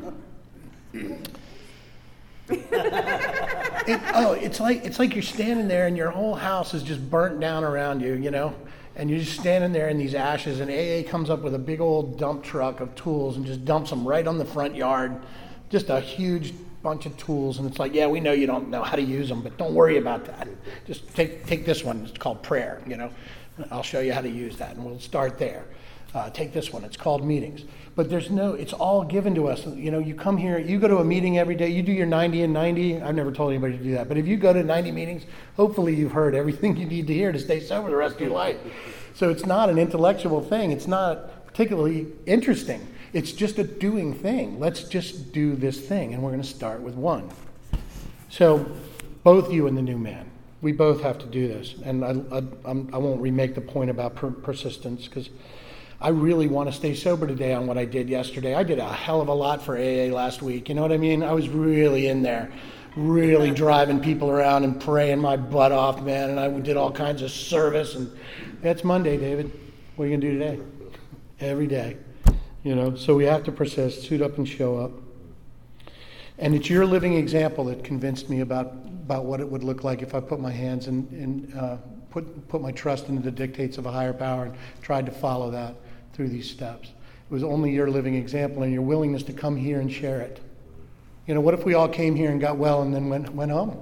S2: It's like you're standing there and your whole house is just burnt down around you, you know, and you're just standing there in these ashes, and AA comes up with a big old dump truck of tools and just dumps them right on the front yard, just a huge bunch of tools, and it's like, yeah, we know you don't know how to use them, but don't worry about that. Just take this one. It's called prayer, you know. I'll show you how to use that, and we'll start there. Take this one. It's called meetings. But it's all given to us. You know, you come here, you go to a meeting every day, you do your 90 and 90. I've never told anybody to do that. But if you go to 90 meetings, hopefully you've heard everything you need to hear to stay sober the rest of your life. So it's not an intellectual thing. It's not particularly interesting. It's just a doing thing. Let's just do this thing. And we're going to start with one. So both you and the new man, we both have to do this. And I won't remake the point about persistence, because I really want to stay sober today on what I did yesterday. I did a hell of a lot for AA last week. You know what I mean? I was really in there, really driving people around and praying my butt off, man. And I did all kinds of service. And that's Monday, David. What are you going to do today? Every day. You know, so we have to persist, suit up and show up. And it's your living example that convinced me about what it would look like if I put my hands and put my trust into the dictates of a higher power and tried to follow that through these steps. It was only your living example and your willingness to come here and share it. You know, what if we all came here and got well and then went home?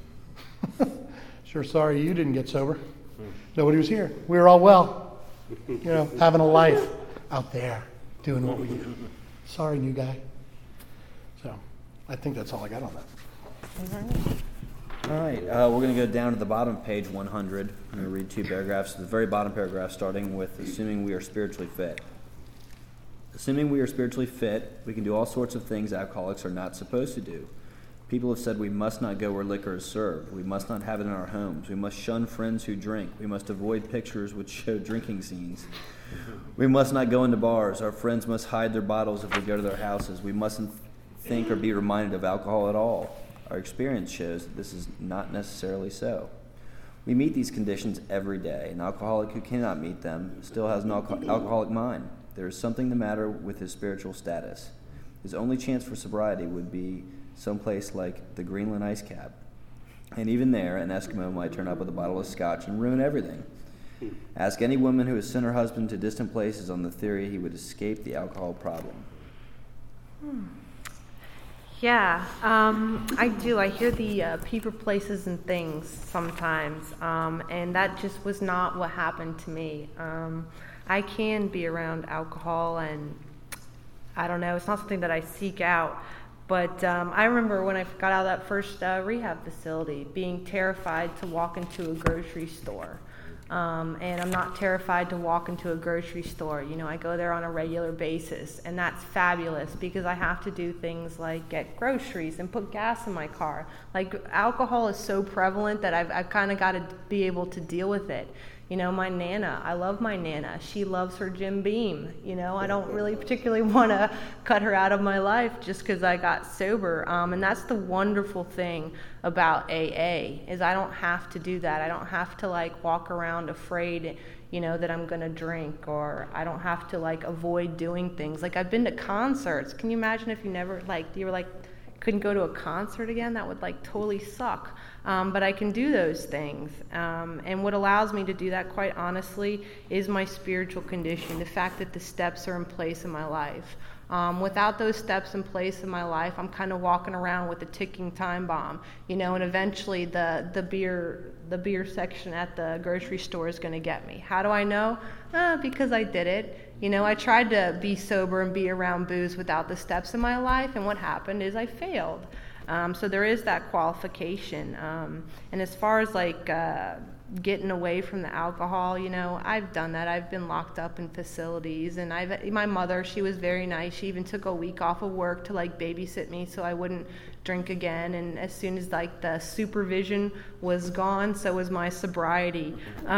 S2: Sure sorry you didn't get sober. Nobody was here. We were all well, you know, having a life out there, doing what we do. Sorry, new guy. So I think that's all I got on that.
S3: All right, we're going to go down to the bottom of page 100. I'm going to read 2 paragraphs. The very bottom paragraph, starting with assuming we are spiritually fit. Assuming we are spiritually fit, we can do all sorts of things alcoholics are not supposed to do. People have said we must not go where liquor is served. We must not have it in our homes. We must shun friends who drink. We must avoid pictures which show drinking scenes. We must not go into bars. Our friends must hide their bottles if we go to their houses. We mustn't think or be reminded of alcohol at all. Our experience shows that this is not necessarily so. We meet these conditions every day. An alcoholic who cannot meet them still has an alcoholic mind. There is something the matter with his spiritual status. His only chance for sobriety would be someplace like the Greenland ice cap. And even there, an Eskimo might turn up with a bottle of scotch and ruin everything. Ask any woman who has sent her husband to distant places on the theory he would escape the alcohol problem.
S1: Yeah, I do. I hear the people, places, and things sometimes, and that just was not what happened to me. I can be around alcohol, and I don't know, it's not something that I seek out. But I remember when I got out of that first rehab facility, being terrified to walk into a grocery store. And I'm not terrified to walk into a grocery store. You know, I go there on a regular basis, and that's fabulous because I have to do things like get groceries and put gas in my car. Like, alcohol is so prevalent that I've kind of got to be able to deal with it. You know, my Nana, I love my Nana. She loves her Jim Beam. You know, I don't really particularly want to cut her out of my life just because I got sober. And that's the wonderful thing about AA, is I don't have to do that. I don't have to, like, walk around afraid, you know, that I'm going to drink, or I don't have to, like, avoid doing things. Like, I've been to concerts. Can you imagine if you never, like, you were, like, couldn't go to a concert again? That would, like, totally suck. But I can do those things. And what allows me to do that, quite honestly, is my spiritual condition, the fact that the steps are in place in my life. Without those steps in place in my life, I'm kind of walking around with a ticking time bomb, you know, and eventually the beer section at the grocery store is going to get me. How do I know? Because I did it. You know, I tried to be sober and be around booze without the steps in my life, and what happened is I failed. So there is that qualification. And as far as, like, getting away from the alcohol, you know, I've done that. I've been locked up in facilities, and my mother, she was very nice. She even took a week off of work to, like, babysit me so I wouldn't drink again. And as soon as, like, the supervision was gone, so was my sobriety.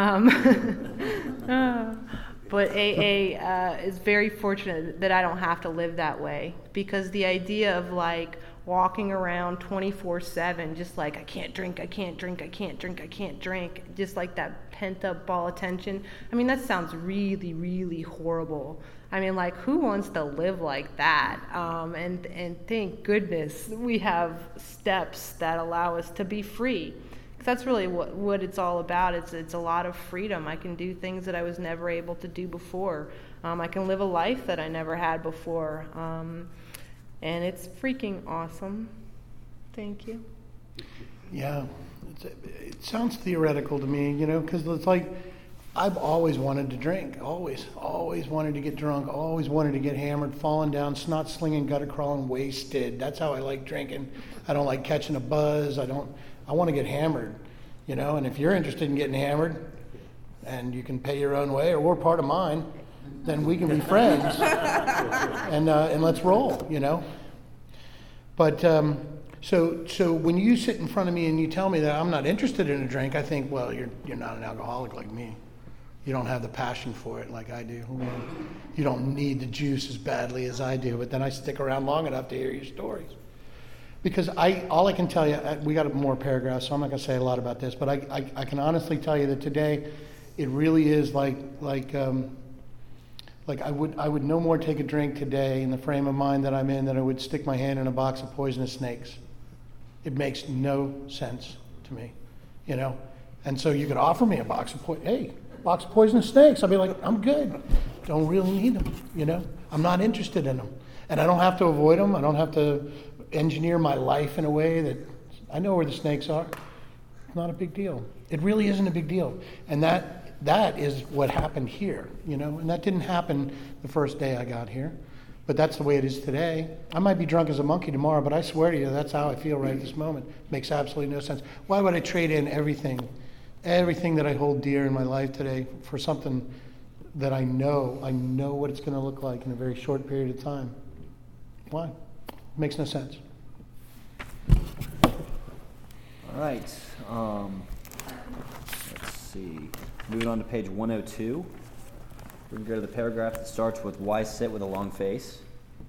S1: But AA is very fortunate that I don't have to live that way, because the idea of, like, walking around 24/7, just like, I can't drink, I can't drink, I can't drink, I can't drink, just like that pent-up ball of tension. I mean, that sounds really, really horrible. I mean, like, who wants to live like that? And thank goodness we have steps that allow us to be free. That's really what it's all about. It's a lot of freedom. I can do things that I was never able to do before. I can live a life that I never had before. And it's freaking awesome. Thank you.
S2: Yeah, it sounds theoretical to me, you know, because it's like, I've always wanted to drink, always wanted to get drunk, always wanted to get hammered, falling down, snot slinging, gutter crawling, wasted. That's how I like drinking. I don't like catching a buzz. I want to get hammered, you know, and if you're interested in getting hammered and you can pay your own way, or we're part of mine, then we can be friends and let's roll, you know. But so when you sit in front of me and you tell me that I'm not interested in a drink, I think, well, you're not an alcoholic like me. You don't have the passion for it like I do. You don't need the juice as badly as I do, but then I stick around long enough to hear your stories. Because all I can tell you, we got more paragraphs, so I'm not going to say a lot about this, but I can honestly tell you that today, it really is like I would no more take a drink today in the frame of mind that I'm in than I would stick my hand in a box of poisonous snakes. It makes no sense to me, you know. And so you could offer me a box of poisonous snakes. I'd be like, I'm good. Don't really need them, you know. I'm not interested in them, and I don't have to avoid them. I don't have to engineer my life in a way that I know where the snakes are. It's not a big deal. It really isn't a big deal. And that is what happened here, you know, and that didn't happen the first day I got here, but that's the way it is today. I might be drunk as a monkey tomorrow, but I swear to you, that's how I feel right at this moment. Makes absolutely no sense. Why would I trade in everything that I hold dear in my life today for something that I know what it's going to look like in a very short period of time? Why? Makes no sense.
S3: All right. Let's see. Moving on to page 102. We're going to go to the paragraph that starts with why sit with a long face.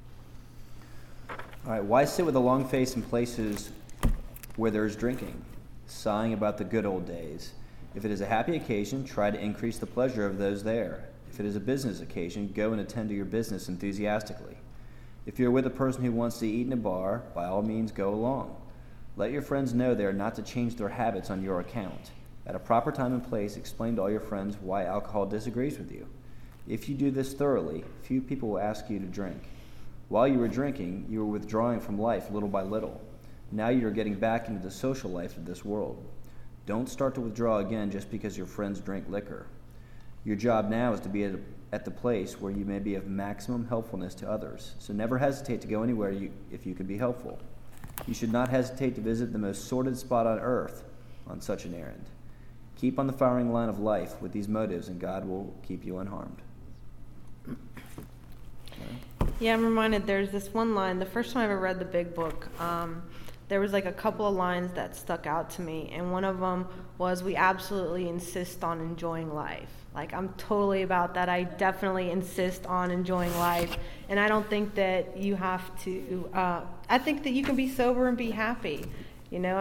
S3: All right. Why sit with a long face in places where there is drinking, sighing about the good old days? If it is a happy occasion, try to increase the pleasure of those there. If it is a business occasion, go and attend to your business enthusiastically. If you're with a person who wants to eat in a bar, by all means go along. Let your friends know they are not to change their habits on your account. At a proper time and place, explain to all your friends why alcohol disagrees with you. If you do this thoroughly, few people will ask you to drink. While you were drinking, you were withdrawing from life little by little. Now you are getting back into the social life of this world. Don't start to withdraw again just because your friends drink liquor. Your job now is to be at the place where you may be of maximum helpfulness to others, so never hesitate to go anywhere if you can be helpful. You should not hesitate to visit the most sordid spot on earth on such an errand. Keep on the firing line of life with these motives, and God will keep you unharmed.
S1: Yeah, I'm reminded there's this one line. The first time I ever read the Big Book, there was like a couple of lines that stuck out to me, and one of them was, we absolutely insist on enjoying life. Like, I'm totally about that. I definitely insist on enjoying life, and I don't think that you have to, I think that you can be sober and be happy. You know,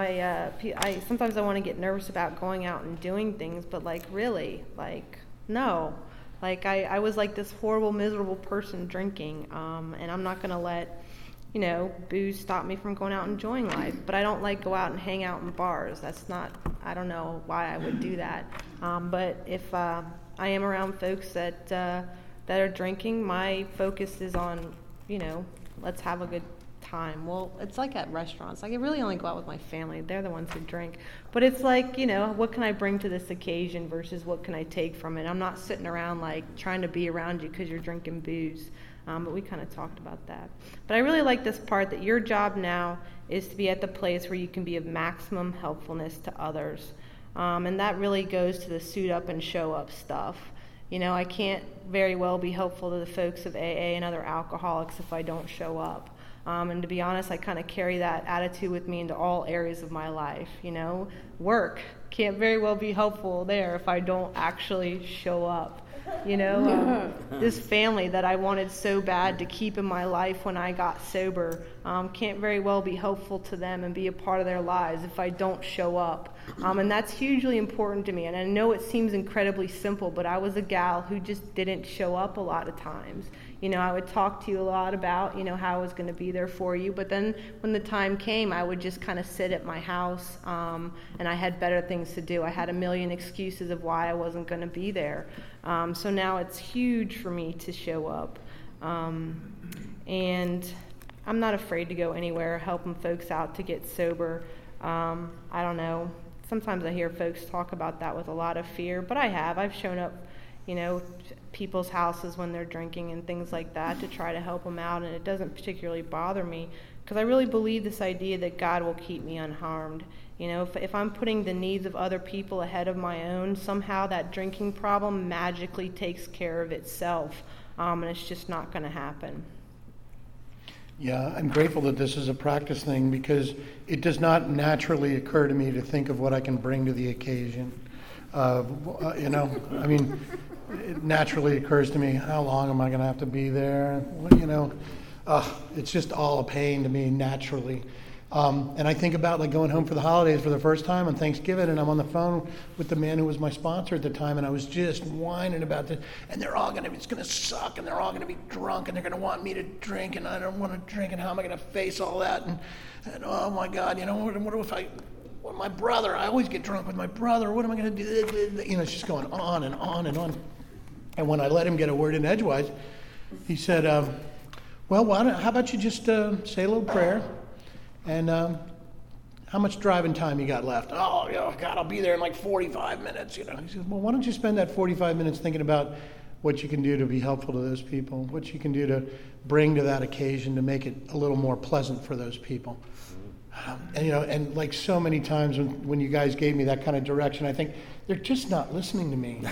S1: I sometimes I want to get nervous about going out and doing things, but like, really, like, no. Like, I was like this horrible, miserable person drinking, and I'm not going to let, you know, booze stop me from going out and enjoying life. But I don't like go out and hang out in bars. That's not, I don't know why I would do that. But if I am around folks that are drinking, my focus is on, you know, let's have a good time. Well, it's like at restaurants. Like, I really only go out with my family. They're the ones who drink. But it's like, you know, what can I bring to this occasion versus what can I take from it? I'm not sitting around like trying to be around you because you're drinking booze. But we kind of talked about that. But I really like this part that your job now is to be at the place where you can be of maximum helpfulness to others. And that really goes to the suit up and show up stuff. You know, I can't very well be helpful to the folks of AA and other alcoholics if I don't show up. And to be honest, I kind of carry that attitude with me into all areas of my life. You know, work can't very well be helpful there if I don't actually show up. You know, this family that I wanted so bad to keep in my life when I got sober can't very well be helpful to them and be a part of their lives if I don't show up. And that's hugely important to me. And I know it seems incredibly simple, but I was a gal who just didn't show up a lot of times. You know, I would talk to you a lot about, you know, how I was going to be there for you. But then when the time came, I would just kind of sit at my house, and I had better things to do. I had a million excuses of why I wasn't going to be there. So now it's huge for me to show up. And I'm not afraid to go anywhere, helping folks out to get sober. I don't know. Sometimes I hear folks talk about that with a lot of fear, but I've shown up, you know, people's houses when they're drinking and things like that to try to help them out, and it doesn't particularly bother me because I really believe this idea that God will keep me unharmed. You know, if I'm putting the needs of other people ahead of my own, somehow that drinking problem magically takes care of itself, and it's just not going to happen.
S2: Yeah, I'm grateful that this is a practice thing because it does not naturally occur to me to think of what I can bring to the occasion. You know, I mean, it naturally occurs to me, how long am I going to have to be there? You know, it's just all a pain to me naturally. And I think about like going home for the holidays for the first time on Thanksgiving, and I'm on the phone with the man who was my sponsor at the time, and I was just whining about this, and it's going to suck, and they're all going to be drunk, and they're going to want me to drink, and I don't want to drink, and how am I going to face all that? And oh my God, you know, what if my brother, I always get drunk with my brother, what am I going to do? You know, it's just going on and on and on. And when I let him get a word in edgewise, he said, well, how about you just say a little prayer? And how much driving time you got left? Oh, God, I'll be there in like 45 minutes, you know. He said, well, why don't you spend that 45 minutes thinking about what you can do to be helpful to those people, what you can do to bring to that occasion to make it a little more pleasant for those people. And, you know, and like so many times when you guys gave me that kind of direction, I think, they're just not listening to me.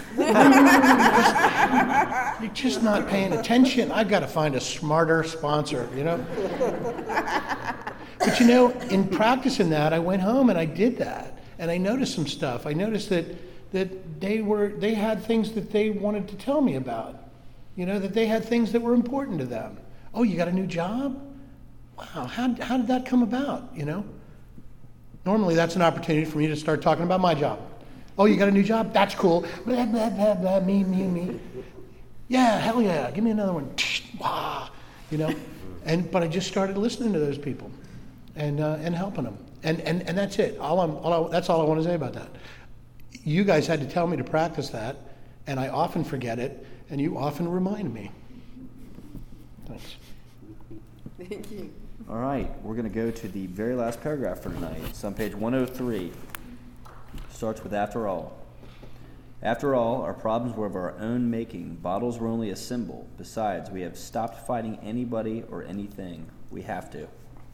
S2: They're just not paying attention. I've got to find a smarter sponsor, you know. But you know, in practicing that, I went home and I did that, and I noticed some stuff. I noticed that they had things that they wanted to tell me about. You know, that they had things that were important to them. Oh, you got a new job? Wow, how did that come about? You know, normally that's an opportunity for me to start talking about my job. Oh, you got a new job? That's cool. Blah blah blah blah. Me. Yeah, hell yeah. Give me another one. Wow, you know. But I just started listening to those people, and helping them, and that's it. That's all I want to say about that. You guys had to tell me to practice that, and I often forget it, and you often remind me. Thanks.
S5: Thank you.
S3: All right, we're going to go to the very last paragraph for tonight. It's on page 103. Starts with after all. After all, our problems were of our own making. Bottles were only a symbol. Besides, we have stopped fighting anybody or anything. We have to.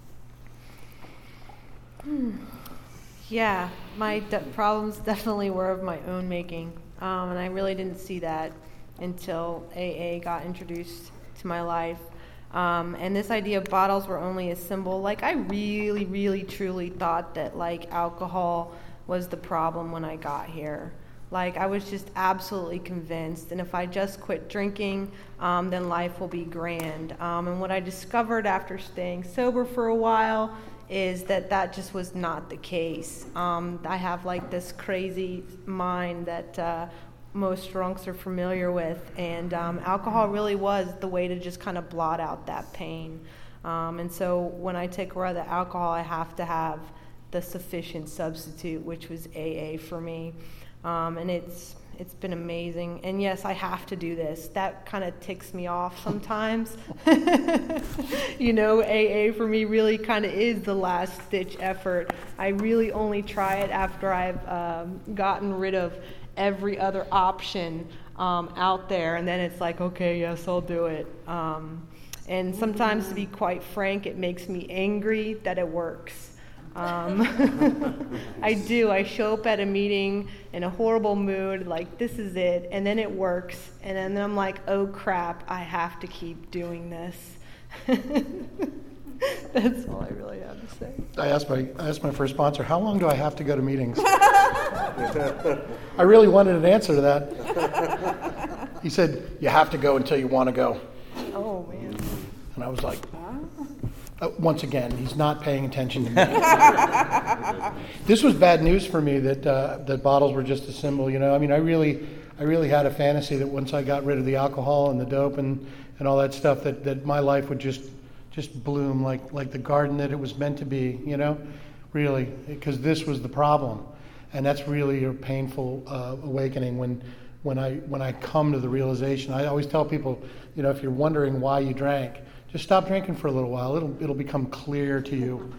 S1: Yeah, my problems definitely were of my own making. And I really didn't see that until AA got introduced to my life. And this idea of bottles were only a symbol, like I really, really, truly thought that like alcohol was the problem when I got here. Like I was just absolutely convinced, and if I just quit drinking, then life will be grand. And what I discovered after staying sober for a while is that just was not the case. I have like this crazy mind that most drunks are familiar with, and alcohol really was the way to just kind of blot out that pain. And so when I take away the alcohol, I have to have the sufficient substitute, which was AA for me. And it's been amazing. And yes, I have to do this. That kind of ticks me off sometimes. You know, AA for me really kind of is the last ditch effort. I really only try it after I've gotten rid of every other option out there, and then it's like, okay, yes, I'll do it. And sometimes, to be quite frank, it makes me angry that it works. I do. I show up at a meeting in a horrible mood, like this is it, and then it works, and then I'm like, oh crap, I have to keep doing this. That's all I really have to say.
S2: I asked my first sponsor, how long do I have to go to meetings? I really wanted an answer to that. He said, you have to go until you want to go.
S1: Oh, man.
S2: And I was like, once again, he's not paying attention to me. This was bad news for me that bottles were just a symbol, you know. I mean, I really had a fantasy that once I got rid of the alcohol and the dope and all that stuff, that my life would just bloom like the garden that it was meant to be, you know, really, because this was the problem. And that's really a painful awakening when I come to the realization. I always tell people, you know, if you're wondering why you drank, just stop drinking for a little while. It'll become clear to you.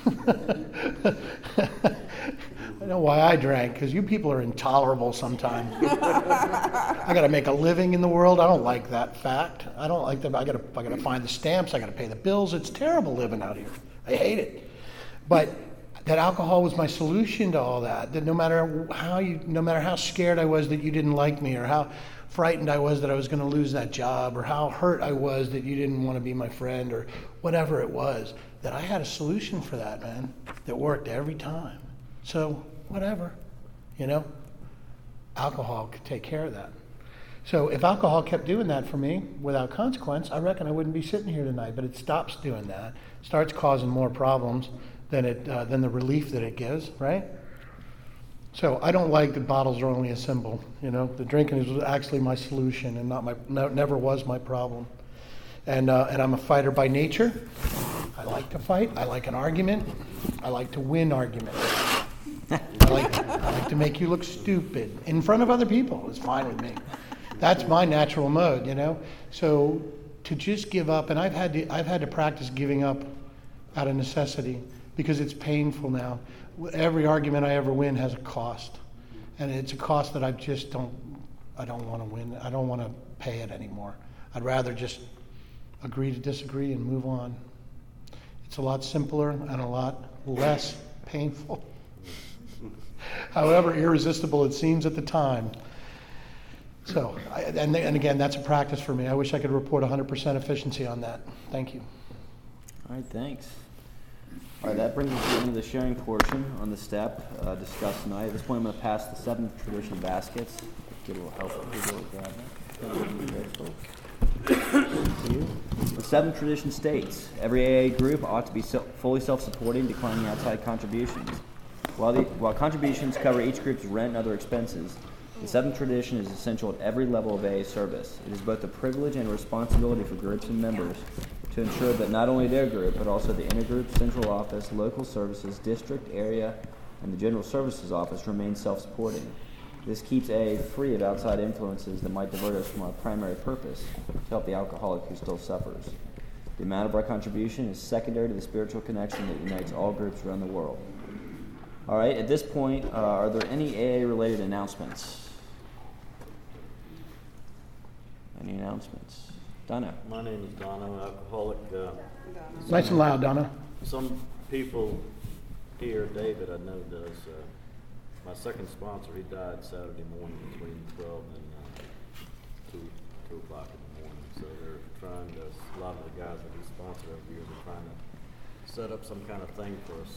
S2: I know why I drank, because you people are intolerable sometimes. I got to make a living in the world. I don't like that fact. I don't like that. I got to find the stamps. I got to pay the bills. It's terrible living out here. I hate it. But that alcohol was my solution to all that. That no matter how scared I was that you didn't like me, or how frightened I was that I was going to lose that job, or how hurt I was that you didn't want to be my friend, or whatever it was, that I had a solution for that, man, that worked every time. So whatever, you know, alcohol could take care of that. So if alcohol kept doing that for me without consequence, I reckon I wouldn't be sitting here tonight. But it stops doing that, starts causing more problems than the relief that it gives, right? So I don't like that bottles are only a symbol. You know, the drinking is actually my solution and never was my problem. And I'm a fighter by nature. I like to fight. I like an argument. I like to win arguments. I like to make you look stupid in front of other people. It's fine with me. That's my natural mode, you know. So to just give up, and I've had to practice giving up out of necessity because it's painful now. Every argument I ever win has a cost, and it's a cost that I don't want to win. I don't want to pay it anymore. I'd rather just agree to disagree and move on. It's a lot simpler and a lot less painful. However irresistible it seems at the time. So, and again, that's a practice for me. I wish I could report 100% efficiency on that. Thank you.
S3: All right, thanks. All right, that brings us to the end of the sharing portion on the step discussed tonight. At this point, I'm going to pass the 7th tradition baskets. Get a little help with people grab that. The 7th tradition states, every AA group ought to be fully self-supporting, declining outside contributions. While contributions cover each group's rent and other expenses, the 7th tradition is essential at every level of AA service. It is both a privilege and a responsibility for groups and members to ensure that not only their group, but also the intergroup, central office, local services, district, area, and the general services office remain self-supporting. This keeps AA free of outside influences that might divert us from our primary purpose, to help the alcoholic who still suffers. The amount of our contribution is secondary to the spiritual connection that unites all groups around the world. All right, at this point, are there any AA-related announcements? Any announcements? Donna.
S6: My name is Dono, alcoholic.
S2: Nice and loud, Donna.
S6: Some people here, David, I know does. My second sponsor, he died Saturday morning between 12 and 2 o'clock in the morning. So they're trying to, a lot of the guys that he sponsored over here, they're trying to set up some kind of thing for us,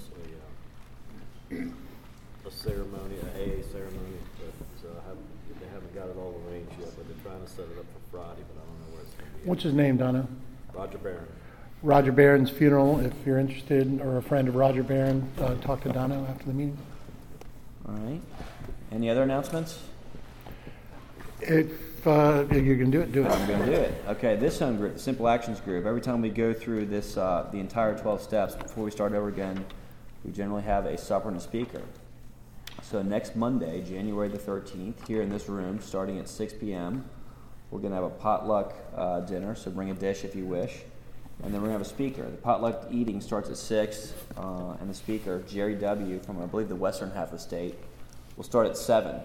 S6: a ceremony, an AA ceremony. But they haven't got it all arranged yet, but they're trying to set it up for Friday, but I don't know where it's going to be.
S2: What's his name, Donna?
S6: Roger Barron.
S2: Roger Barron's funeral. If you're interested or a friend of Roger Barron, talk to Donna after the meeting.
S3: All right. Any other announcements?
S2: If you're going to do it, do it.
S3: I'm going to do it. Okay, this home group, the Simple Actions group, every time we go through this, the entire 12 steps, before we start over again, we generally have a supper and a speaker. So next Monday, January the 13th, here in this room, starting at 6 p.m., we're going to have a potluck dinner, so bring a dish if you wish. And then we're going to have a speaker. The potluck eating starts at 6, and the speaker, Jerry W., from, I believe, the western half of the state, will start at 7.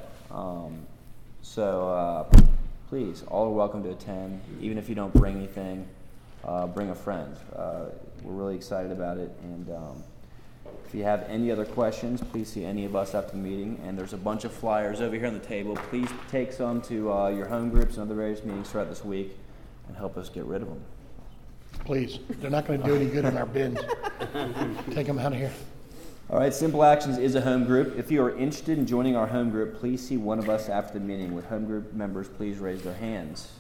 S3: Please, all are welcome to attend. Even if you don't bring anything, bring a friend. We're really excited about it. And if you have any other questions, please see any of us after the meeting. And there's a bunch of flyers over here on the table. Please take some to your home groups and other various meetings throughout this week and help us get rid of them.
S2: Please. They're not going to do any good in our bins. Take them out of here.
S3: All right, Simple Actions is a home group. If you are interested in joining our home group, please see one of us after the meeting. With home group members, please raise their hands.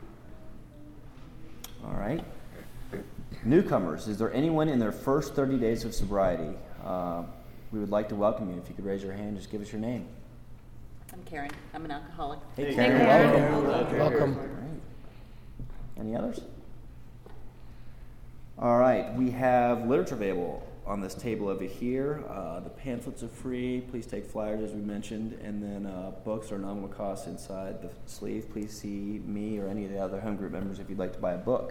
S3: All right. Newcomers, is there anyone in their first 30 days of sobriety? We would like to welcome you. If you could raise your hand, just give us your name.
S5: I'm Karen. I'm an alcoholic.
S3: Hey, Karen, welcome.
S2: Welcome.
S3: All right. Any others? All right, we have literature available on this table over here. The pamphlets are free. Please take flyers, as we mentioned, and then books are nominal cost inside the sleeve. Please see me or any of the other home group members if you'd like to buy a book.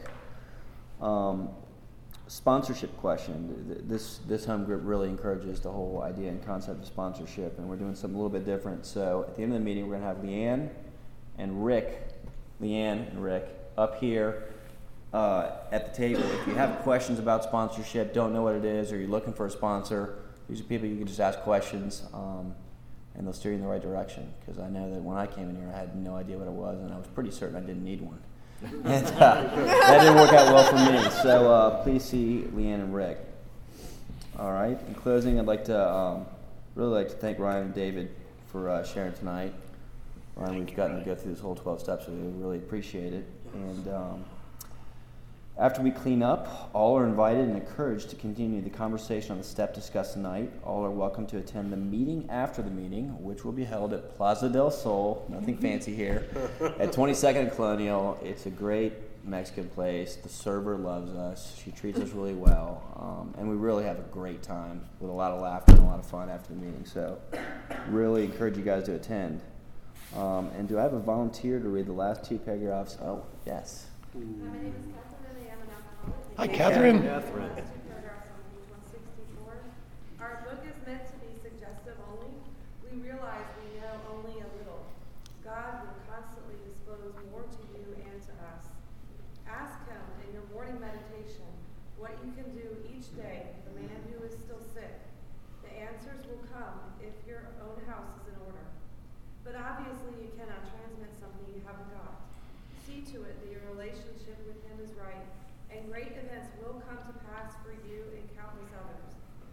S3: Sponsorship question. This home group really encourages the whole idea and concept of sponsorship, and we're doing something a little bit different. So at the end of the meeting, we're going to have Leanne and Rick up here at the table. If you have questions about sponsorship, don't know what it is, or you're looking for a sponsor, these are people you can just ask questions, and they'll steer you in the right direction. Because I know that when I came in here, I had no idea what it was, and I was pretty certain I didn't need one. And that didn't work out well for me. So please see Leanne and Rick. All right. In closing, I'd like to really like to thank Ryan and David for sharing tonight. Ryan, we've gotten to go through this whole 12 steps, so we really appreciate it. And after we clean up, all are invited and encouraged to continue the conversation on the step discussed tonight. All are welcome to attend the meeting after the meeting, which will be held at Plaza del Sol, nothing fancy here, at 22nd and Colonial. It's a great Mexican place. The server loves us. She treats us really well. And we really have a great time with a lot of laughter and a lot of fun after the meeting. So really encourage you guys to attend. And do I have a volunteer to read the last two paragraphs? Oh, yes.
S7: My name is Catherine, and I am an alcoholic.
S2: Hi, Catherine.
S7: Paragraphs on page 164. Our book is meant to be suggestive only. We realize we know only a little. God will constantly disclose more to you and to us. Ask Him in your morning meditation what you can do each day for the man who is still sick. The answers will come if your own house is in order. But obviously you cannot transmit something you haven't got. See to it that your relationship with Him is right, and great events will come to pass for you and countless others.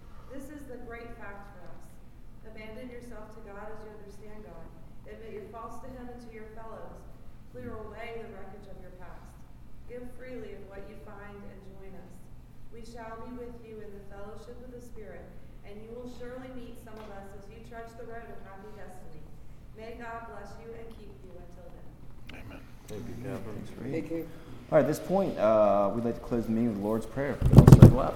S7: a great fact for us. Abandon yourself to God as you understand God. Admit your faults to Him and to your fellows. Clear away the wreckage of your past. Give freely of what you find and join us. We shall be with you in the fellowship of the Spirit, and you will surely meet some of us as you trudge the road of happy destiny. May God bless you and keep you until then.
S2: Amen.
S6: Thank you, Catherine.
S3: Thank you. All right, at this point, we'd like to close the meeting with the Lord's Prayer. I'll circle up.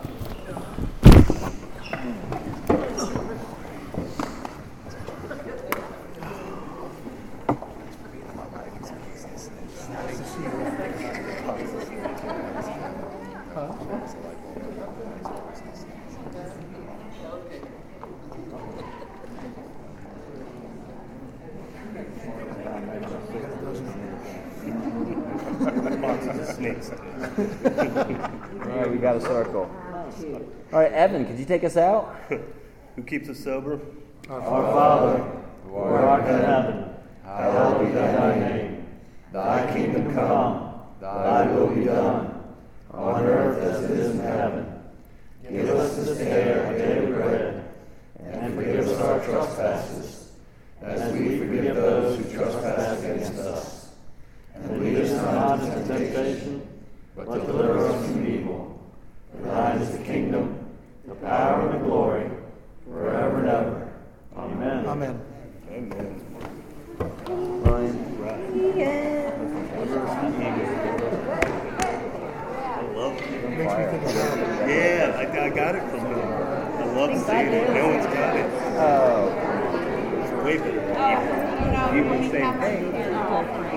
S3: All right, we got a circle. All right, Evan, could you take us out?
S8: Who keeps us sober?
S9: Our Father, who art in heaven, hallowed be thy name. Thy kingdom come, thy will be done, on earth as it is in heaven. Give us this day our daily bread, and forgive us our trespasses, as we forgive those who trespass against us. And lead us not into temptation, but deliver us from evil. For thine is the kingdom, the power, and the glory, forever and ever. Amen.
S2: Amen.
S8: Amen.
S3: Ryan.
S8: I love it. Yeah, I got it from him. I love seeing it. No one's got it.
S3: Oh.
S8: It's way better than you.
S3: You were the same thing.